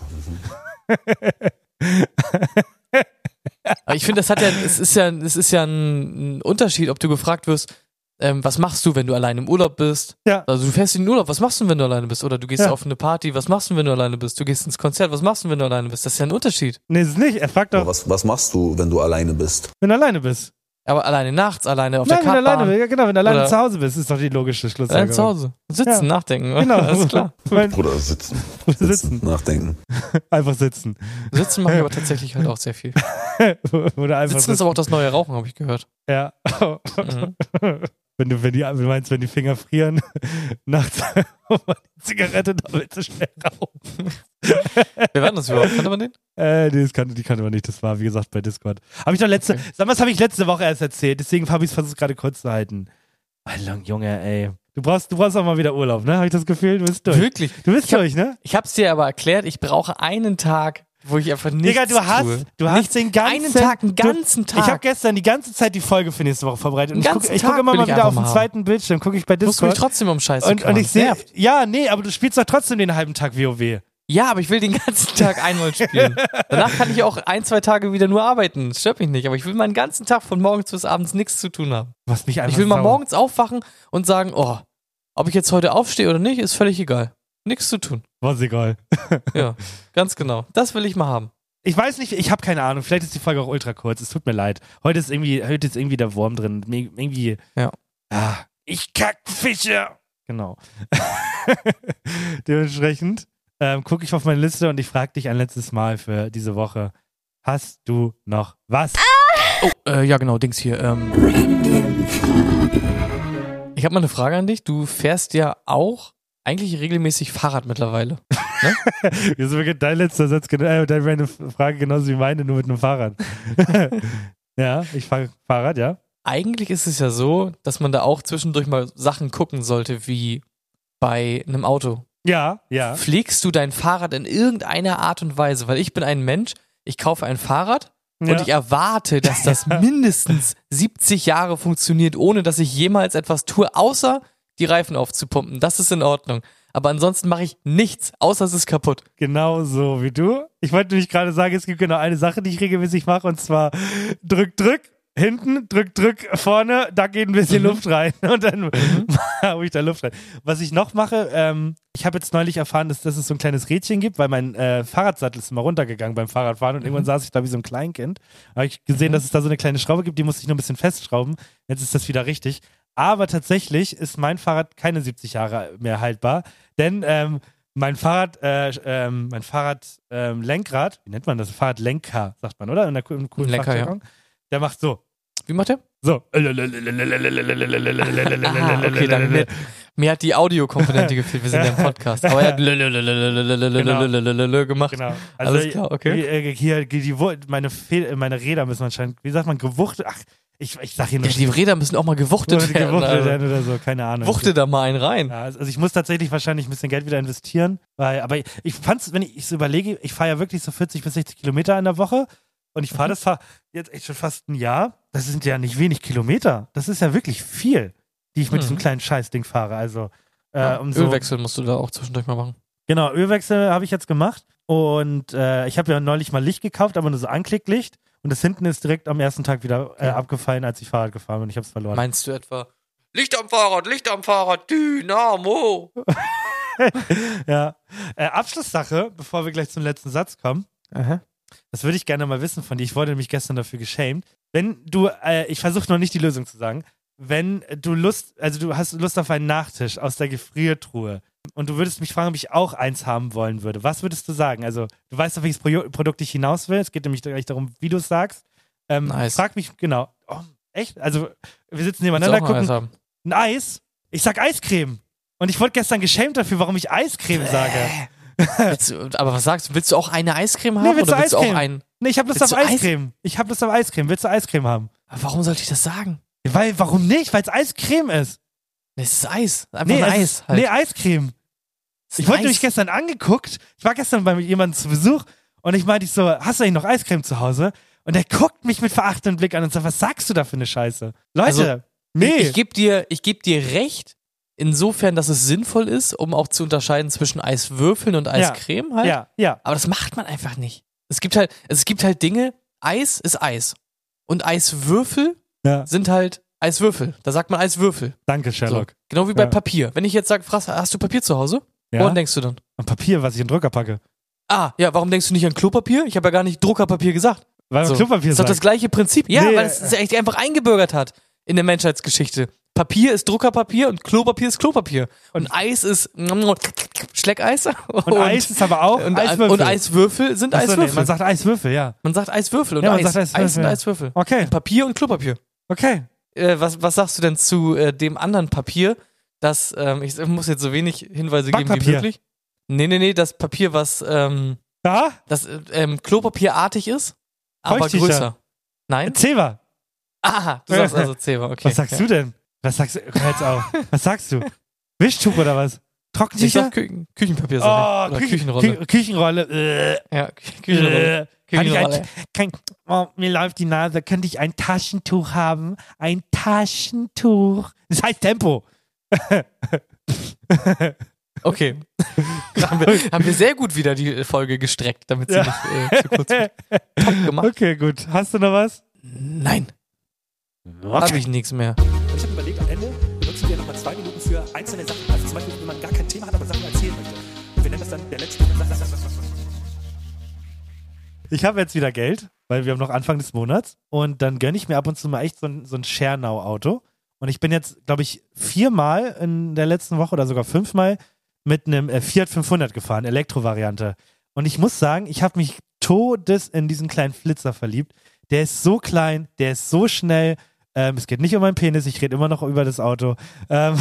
Aber ich finde, das hat ja, es ist ja, es ist ja ein, ein Unterschied, ob du gefragt wirst, ähm, was machst du, wenn du allein im Urlaub bist? Ja. Also du fährst in den Urlaub, was machst du, wenn du alleine bist? Oder du gehst Ja. auf eine Party, was machst du, wenn du alleine bist? Du gehst ins Konzert, was machst du, wenn du alleine bist? Das ist ja ein Unterschied. Nee, ist es nicht. Er fragt Aber doch, was, was machst du, wenn du alleine bist? wenn du alleine bist. Aber alleine nachts, alleine auf Nein, der wenn du Kartbahn. alleine bist. Ja, genau, wenn du alleine Oder- zu Hause bist, ist doch die logische Allein Schlussfolgerung. zu Hause. Sitzen, Ja. nachdenken. Genau. Alles klar. Weil- Bruder, sitzen. Sitzen. Nachdenken. Einfach sitzen. Sitzen mache ich aber tatsächlich halt auch sehr viel. Oder einfach Sitzen ist aber auch das neue Rauchen, habe ich gehört. Ja. Mhm. Wenn du, wenn die, du meinst, wenn die Finger frieren, nachts die Zigarette, da willst du schnell rauchen. Wer war denn das überhaupt? Kannte man den? Äh, nee, das kannte, die kannte man nicht, das war, wie gesagt, bei Discord. Habe ich doch letzte, Okay. sag mal, das habe ich letzte Woche erst erzählt, deswegen habe ich es versucht, gerade kurz zu halten. Alter, Junge, ey. Du brauchst, du brauchst auch mal wieder Urlaub, ne? Habe ich das Gefühl, du bist durch. Wirklich? Du bist Ich hab- durch, ne? Ich hab's dir aber erklärt, ich brauche einen Tag, wo ich einfach nichts Digga, du hast, tue. du hast Nichts, den ganzen einen Tag, einen ganzen du, Tag. Ich habe gestern die ganze Zeit die Folge für nächste Woche vorbereitet. Und Den ich gucke ganzen ich guck Tag immer will mal ich wieder einfach auf mal dem haben. zweiten Bildschirm, gucke ich bei Musst du mich Discord. trotzdem um Scheiße Und, und kümmern. ich sehe, Nervt. ja, nee, aber du spielst doch trotzdem den halben Tag WoW. Ja, aber ich will den ganzen Tag einmal spielen. Danach kann ich auch ein, zwei Tage wieder nur arbeiten. Das stört mich nicht. Aber ich will meinen ganzen Tag von morgens bis abends nichts zu tun haben. Was mich einfach ich will mal sauer. morgens aufwachen und sagen, oh, ob ich jetzt heute aufstehe oder nicht, ist völlig egal. Nichts zu tun. Was egal. Ja, ganz genau. Das will ich mal haben. Ich weiß nicht, ich habe keine Ahnung. Vielleicht ist die Folge auch ultra kurz. Es tut mir leid. Heute ist irgendwie, heute ist irgendwie der Wurm drin. Irgendwie. Ja. Ah, ich kack Fische. Genau. Dementsprechend ähm, gucke ich auf meine Liste und ich frage dich ein letztes Mal für diese Woche. Hast du noch was? Oh, äh, ja genau, Dings hier. Ähm. Ich habe mal eine Frage an dich. Du fährst ja auch eigentlich regelmäßig Fahrrad mittlerweile. Ne? Wieso beginnt dein letzter Satz, äh, deine Frage genauso wie meine, nur mit einem Fahrrad? Ja, ich fahre Fahrrad, ja. Eigentlich ist es ja so, dass man da auch zwischendurch mal Sachen gucken sollte, wie bei einem Auto. Ja, ja. Pflegst du dein Fahrrad in irgendeiner Art und Weise? Weil ich bin ein Mensch, ich kaufe ein Fahrrad Ja. und ich erwarte, dass das mindestens siebzig Jahre funktioniert, ohne dass ich jemals etwas tue, außer die Reifen aufzupumpen. Das ist in Ordnung. Aber ansonsten mache ich nichts, außer es ist kaputt. Genau so wie du. Ich wollte nämlich gerade sagen, es gibt genau eine Sache, die ich regelmäßig mache, und zwar drück, drück, hinten, drück, drück, vorne, da geht ein bisschen Mhm. Luft rein und dann mhm. habe ich da Luft rein. Was ich noch mache, ähm, ich habe jetzt neulich erfahren, dass, dass es so ein kleines Rädchen gibt, weil mein äh, Fahrradsattel ist immer runtergegangen beim Fahrradfahren und Mhm. irgendwann saß ich da wie so ein Kleinkind. Da habe ich gesehen, Mhm. dass es da so eine kleine Schraube gibt, die musste ich nur ein bisschen festschrauben. Jetzt ist das wieder richtig. Aber tatsächlich ist mein Fahrrad keine siebzig Jahre mehr haltbar, denn ähm, mein Fahrrad, äh, ähm, mein Fahrradlenkrad, ähm, Lenkrad, wie nennt man das? Fahrradlenker, sagt man, oder? In der coolen coolen Lenker, ja. Fachjargon. Der macht so. Wie macht der? So. Ah, okay, dann mir, mir hat die Audiokomponente gefehlt, wir sind ja im Podcast. Aber er hat gemacht. Genau. Also Alles klar, okay. Hier, die, Wur- meine, Fehl, meine Räder müssen anscheinend, wie sagt man, gewuchtet, ach, ich, ich sag hier nur Ja, die Räder müssen auch mal gewuchtet gewuchtet werden. Also. werden oder so, keine Ahnung. Wuchte da mal einen rein. Ja, also ich muss tatsächlich wahrscheinlich ein bisschen Geld wieder investieren, weil, aber ich, ich fand's, wenn ich es so überlege, ich fahre ja wirklich so vierzig bis sechzig Kilometer in der Woche und ich fahre Mhm. das fahr jetzt echt schon fast ein Jahr. Das sind ja nicht wenig Kilometer. Das ist ja wirklich viel, die ich mit Mhm. diesem kleinen Scheißding fahre. Also äh, Ja, um so, Ölwechsel musst du da auch zwischendurch mal machen. Genau, Ölwechsel habe ich jetzt gemacht und äh, ich habe ja neulich mal Licht gekauft, aber nur so Anklicklicht und das hinten ist direkt am ersten Tag wieder äh, abgefallen, als ich Fahrrad gefahren bin und ich habe es verloren. Meinst du etwa Licht am Fahrrad, Licht am Fahrrad, Dynamo? Ja. Äh, Abschlusssache, bevor wir gleich zum letzten Satz kommen. Aha. Das würde ich gerne mal wissen von dir. Ich wurde nämlich gestern dafür geschämt. Wenn du, äh, ich versuche noch nicht die Lösung zu sagen, wenn du Lust, also du hast Lust auf einen Nachtisch aus der Gefriertruhe und du würdest mich fragen, ob ich auch eins haben wollen würde, was würdest du sagen? Also du weißt, auf welches Pro- Produkt ich hinaus will. Es geht nämlich gleich darum, wie du es sagst. Ähm, Nice. Frag mich, genau. Oh, echt? Also wir sitzen Willst du nebeneinander, auch mal gucken. eins haben? Ein Eis? Ich sag Eiscreme. Und ich wurde gestern geschämt dafür, warum ich Eiscreme sage. Willst du, aber was sagst du? Willst du auch eine Eiscreme haben Nee, willst oder du willst du Eiscreme? auch ein? Nee, ich hab Lust Willst auf du Eis- Eiscreme. Ich hab Lust auf Eiscreme. Willst du Eiscreme haben? Aber warum sollte ich das sagen? Weil, warum nicht? Weil es Eiscreme ist. Nee, es ist Eis. Einfach Nee, ein es Eis ist, halt. nee, Eiscreme. Es ist Ich wurde ein nämlich Eis. gestern angeguckt. Ich war gestern bei jemandem zu Besuch und ich meinte ich so, hast du eigentlich noch Eiscreme zu Hause? Und der guckt mich mit verachtem Blick an und sagt, was sagst du da für eine Scheiße? Leute, Also, nee. Ich, ich gebe dir, ich geb dir recht, insofern, dass es sinnvoll ist, um auch zu unterscheiden zwischen Eiswürfeln und Eiscreme halt. Ja, ja. Aber das macht man einfach nicht. Es gibt halt, es gibt halt Dinge, Eis ist Eis. Und Eiswürfel Ja. sind halt Eiswürfel. Da sagt man Eiswürfel. Danke, So. Sherlock. Genau wie bei Ja. Papier. Wenn ich jetzt sage, hast du Papier zu Hause? Ja. Woran denkst du dann? Und Papier, was ich in den Drucker packe. Ah, ja, warum denkst du nicht an Klopapier? Ich habe ja gar nicht Druckerpapier gesagt. Weil man So. Klopapier ist doch sagt. das gleiche Prinzip. Ja, Nee, weil es sich echt einfach eingebürgert hat in der Menschheitsgeschichte. Papier ist Druckerpapier und Klopapier ist Klopapier. Und Eis ist Schleckeis. Und, Und Eis ist aber auch und, Eiswürfel. Und Eiswürfel sind Achso, Eiswürfel. nee, man sagt Eiswürfel, ja. Man sagt Eiswürfel und Ja, man Eis. sagt Eiswürfel, Eis und ja. Eiswürfel. Okay, Papier und Klopapier. okay. Äh, was, was sagst du denn zu äh, dem anderen Papier, das, ähm, ich muss jetzt so wenig Hinweise geben wie Backpapier. möglich. Nee, nee, nee, das Papier, was ähm, Ja? das äh, ähm, Klopapierartig ist, aber Feuchttücher. größer. Nein? Zewa. Aha, du sagst also Zewa, okay. Was sagst ja. du denn? Was sagst du? Hör jetzt auf. Was sagst du? Wischtuch oder was? Ich Trockentücher? sag Kü Küchenpapier, Oh, sag ich. Oder Küchen- Küchenrolle. Kü Küchenrolle. Äh, ja, Kü Küchenrolle. äh. Kann ich ein, Küchenrolle. kann, oh, mir läuft die Nase. Könnte ich ein Taschentuch haben? Ein Taschentuch. Das heißt Tempo. Okay. haben, wir, haben wir sehr gut wieder die Folge gestreckt, damit sie Ja. nicht äh, zu kurz wird. Top gemacht. Okay, gut. Hast du noch was? Nein. Habe ich nichts mehr. Ich habe überlegt, am Ende benutzen wir nochmal zwei Minuten für einzelne Sachen. Also zum Beispiel, wenn man gar kein Thema hat, aber Sachen erzählen möchte. Und wir nennen das dann der letzte. Ich habe jetzt wieder Geld, weil wir haben noch Anfang des Monats und dann gönne ich mir ab und zu mal echt so ein, so ein Schernau-Auto. Und ich bin jetzt, glaube ich, viermal in der letzten Woche oder sogar fünfmal mit einem äh, Fiat fünfhundert gefahren, Elektro-Variante. Und ich muss sagen, ich habe mich todes in diesen kleinen Flitzer verliebt. Der ist so klein, der ist so schnell. Ähm, es geht nicht um meinen Penis, ich rede immer noch über das Auto. Ähm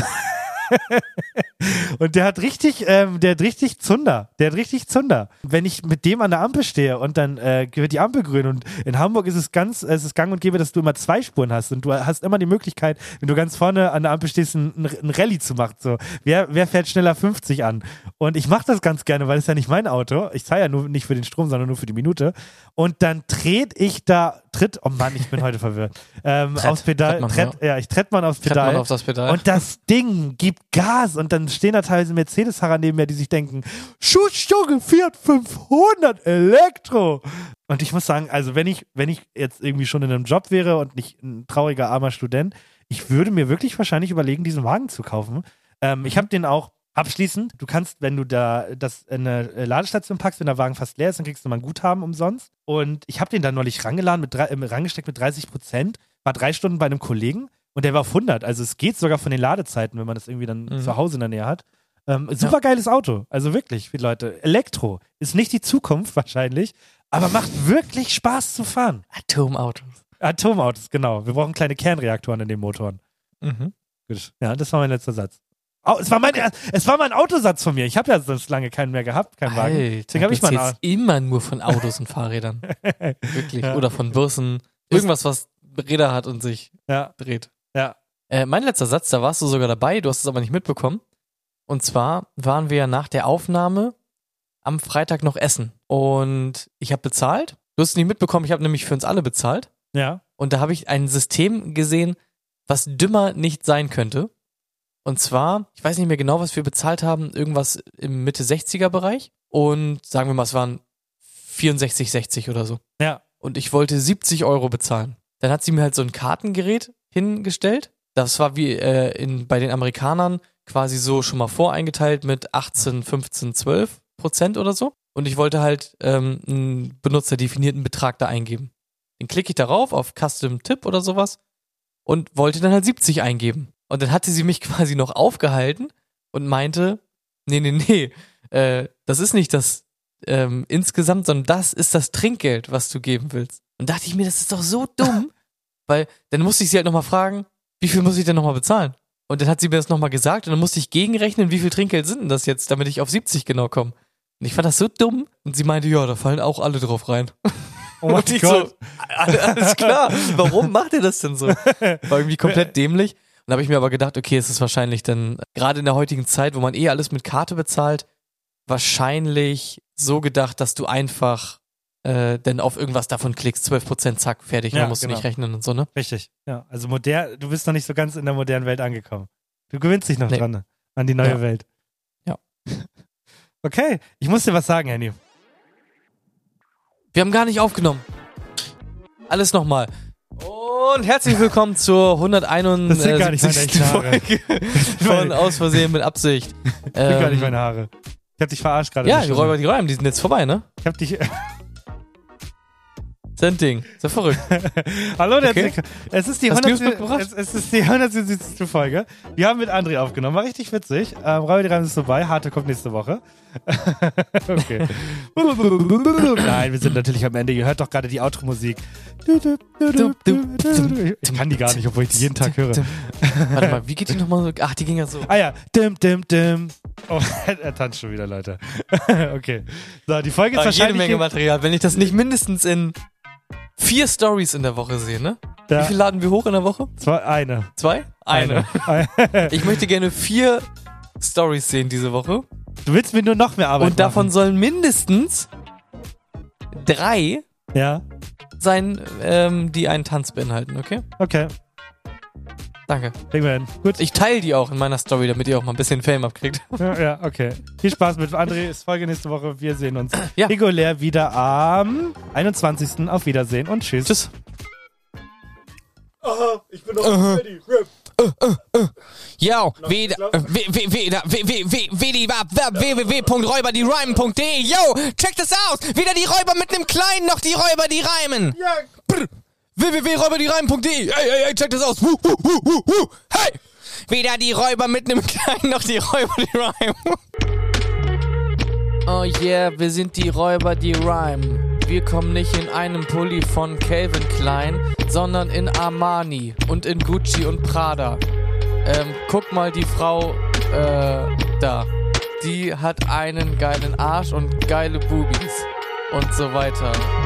und der hat richtig, ähm, der hat richtig Zunder. Der hat richtig Zunder. Wenn ich mit dem an der Ampel stehe und dann äh, wird die Ampel grün und in Hamburg ist es ganz, es ist gang und gäbe, dass du immer zwei Spuren hast und du hast immer die Möglichkeit, wenn du ganz vorne an der Ampel stehst, ein, ein Rallye zu machen. So, wer, wer fährt schneller fünfzig an? Und ich mache das ganz gerne, weil es ja nicht mein Auto. Ich zahle ja nur nicht für den Strom, sondern nur für die Minute. Und dann trete ich da, tritt, oh Mann, ich bin heute verwirrt, ähm, Tritt, aufs Pedal, tritt man, tritt, ja. ja, ich tritt man aufs Tritt Pedal. man auf das Pedal. Und das Ding gibt Gas und dann stehen da teilweise Mercedes-Fahrer neben mir, die sich denken, Schussjunge, Fiat fünfhundert Elektro. Und ich muss sagen, also wenn ich, wenn ich jetzt irgendwie schon in einem Job wäre und nicht ein trauriger, armer Student, ich würde mir wirklich wahrscheinlich überlegen, diesen Wagen zu kaufen. Ähm, ich habe den auch abschließend, du kannst, wenn du da das in eine Ladestation packst, wenn der Wagen fast leer ist, dann kriegst du mal ein Guthaben umsonst. Und ich habe den dann neulich rangeladen, mit drei, äh, rangesteckt mit dreißig Prozent, war drei Stunden bei einem Kollegen und der war auf hundert. Also es geht sogar von den Ladezeiten, wenn man das irgendwie dann Mhm. zu Hause in der Nähe hat. Ähm, super geiles Auto. Also wirklich, viele Leute. Elektro ist nicht die Zukunft wahrscheinlich, aber macht wirklich Spaß zu fahren. Atomautos. Atomautos, genau. Wir brauchen kleine Kernreaktoren in den Motoren. Mhm. Gut. Ja, das war mein letzter Satz. Oh, es war mein, es war mein Autosatz von mir. Ich habe ja sonst lange keinen mehr gehabt, keinen Wagen. Alter, Deswegen habe ich du mal erzählst immer nur von Autos und Fahrrädern. Wirklich. Ja. Oder von Bürsten. Irgendwas, was Räder hat und sich Ja. dreht. Ja. Äh, mein letzter Satz, da warst du sogar dabei, du hast es aber nicht mitbekommen. Und zwar waren wir nach der Aufnahme am Freitag noch essen. Und ich habe bezahlt. Du hast es nicht mitbekommen, ich habe nämlich für uns alle bezahlt. Ja. Und da habe ich ein System gesehen, was dümmer nicht sein könnte. Und zwar, ich weiß nicht mehr genau, was wir bezahlt haben, irgendwas im Mitte-sechziger-Bereich. Und sagen wir mal, es waren vierundsechzig, sechzig oder so. Ja. Und ich wollte siebzig Euro bezahlen. Dann hat sie mir halt so ein Kartengerät hingestellt. Das war wie äh, in, bei den Amerikanern quasi so schon mal voreingeteilt mit achtzehn, fünfzehn, zwölf Prozent oder so. Und ich wollte halt ähm, einen benutzerdefinierten Betrag da eingeben. Den klicke ich darauf auf Custom Tip oder sowas und wollte dann halt siebzig eingeben. Und dann hatte sie mich quasi noch aufgehalten und meinte, nee, nee, nee, äh, das ist nicht das ähm, insgesamt, sondern das ist das Trinkgeld, was du geben willst. Und dachte ich mir, das ist doch so dumm, weil dann musste ich sie halt nochmal fragen, wie viel muss ich denn nochmal bezahlen? Und dann hat sie mir das nochmal gesagt und dann musste ich gegenrechnen, wie viel Trinkgeld sind denn das jetzt, damit ich auf siebzig genau komme. Und ich fand das so dumm und sie meinte, ja, da fallen auch alle drauf rein. Oh mein und ich Gott. so, alles klar, warum macht ihr das denn so? War irgendwie komplett dämlich. Und da habe ich mir aber gedacht, okay, es ist wahrscheinlich dann, gerade in der heutigen Zeit, wo man eh alles mit Karte bezahlt, wahrscheinlich so gedacht, dass du einfach äh, dann auf irgendwas davon klickst, zwölf Prozent, zack, fertig, Ja, dann musst genau. du nicht rechnen und so, ne? Richtig. Ja. Also modern, du bist noch nicht so ganz in der modernen Welt angekommen. Du gewinnst dich noch Nee. dran, ne? An die neue Ja. Welt. Ja. Okay, ich muss dir was sagen, Henny. Wir haben gar nicht aufgenommen. Alles nochmal. Und herzlich willkommen zur Das sind gar nicht meine hunderteinundsiebzigsten echten Haare. Folge von Aus Versehen mit Absicht. Ich ähm, gar nicht meine Haare. Ich hab dich verarscht gerade. Ja, die Räuber, die Räuber, die sind jetzt vorbei, ne? Ich hab dich... Sending. Ist ja verrückt. Hallo, der Okay. es ist die Hast du News hundertste mitgebracht? es, es ist die hundertsiebzigste Folge. Wir haben mit André aufgenommen, war richtig witzig. Ähm, Raul die Reim ist vorbei, Harte kommt nächste Woche. Okay. Nein, wir sind natürlich am Ende. Ihr hört doch gerade die Outro-Musik. Ich kann die gar nicht, obwohl ich die jeden Tag höre. Warte mal, wie geht die nochmal so? Ach, die ging ja so. Ah ja, dim, dim, dim. Oh, er tanzt schon wieder, Leute. Okay. So, die Folge ist Ah, jede wahrscheinlich... Menge Material. Wenn ich das nicht mindestens in vier Stories in der Woche sehe, ne? Ja. Wie viel laden wir hoch in der Woche? Zwei, eine. Zwei? Eine. Eine. Ich möchte gerne vier Stories sehen diese Woche. Du willst mir nur noch mehr Arbeit Und davon machen. sollen mindestens drei Ja, sein, ähm, die einen Tanz beinhalten, okay? okay. Danke. Kriegen wir hin. Gut. Ich teile die auch in meiner Story, damit ihr auch mal ein bisschen Fame abkriegt. Ja, ja, okay. Viel Spaß mit André. Ist Folge nächste Woche. Wir sehen uns ja. regulär wieder am einundzwanzigsten Auf Wiedersehen und tschüss. Tschüss. Aha, ich bin doch Aha. ready. Rip. Uh, uh, uh. Yo, wieder, wieder, w w w punkt räuber die reimen punkt d e. Yo, check das aus. Weder die Räuber mit nem Kleinen noch die Räuber, die reimen. Ja. w w w punkt räuber die reimen punkt d e. Ey, ey, ey, check das aus. Wuh, wuh, wuh, wuh, wuh. Hey. Weder die Räuber mit nem Kleinen noch die Räuber, die reimen. Oh yeah, wir sind die Räuber, die rhymen. Wir kommen nicht in einem Pulli von Calvin Klein, sondern in Armani und in Gucci und Prada. Ähm, guck mal die Frau, äh, da. Die hat einen geilen Arsch und geile Boobies und so weiter.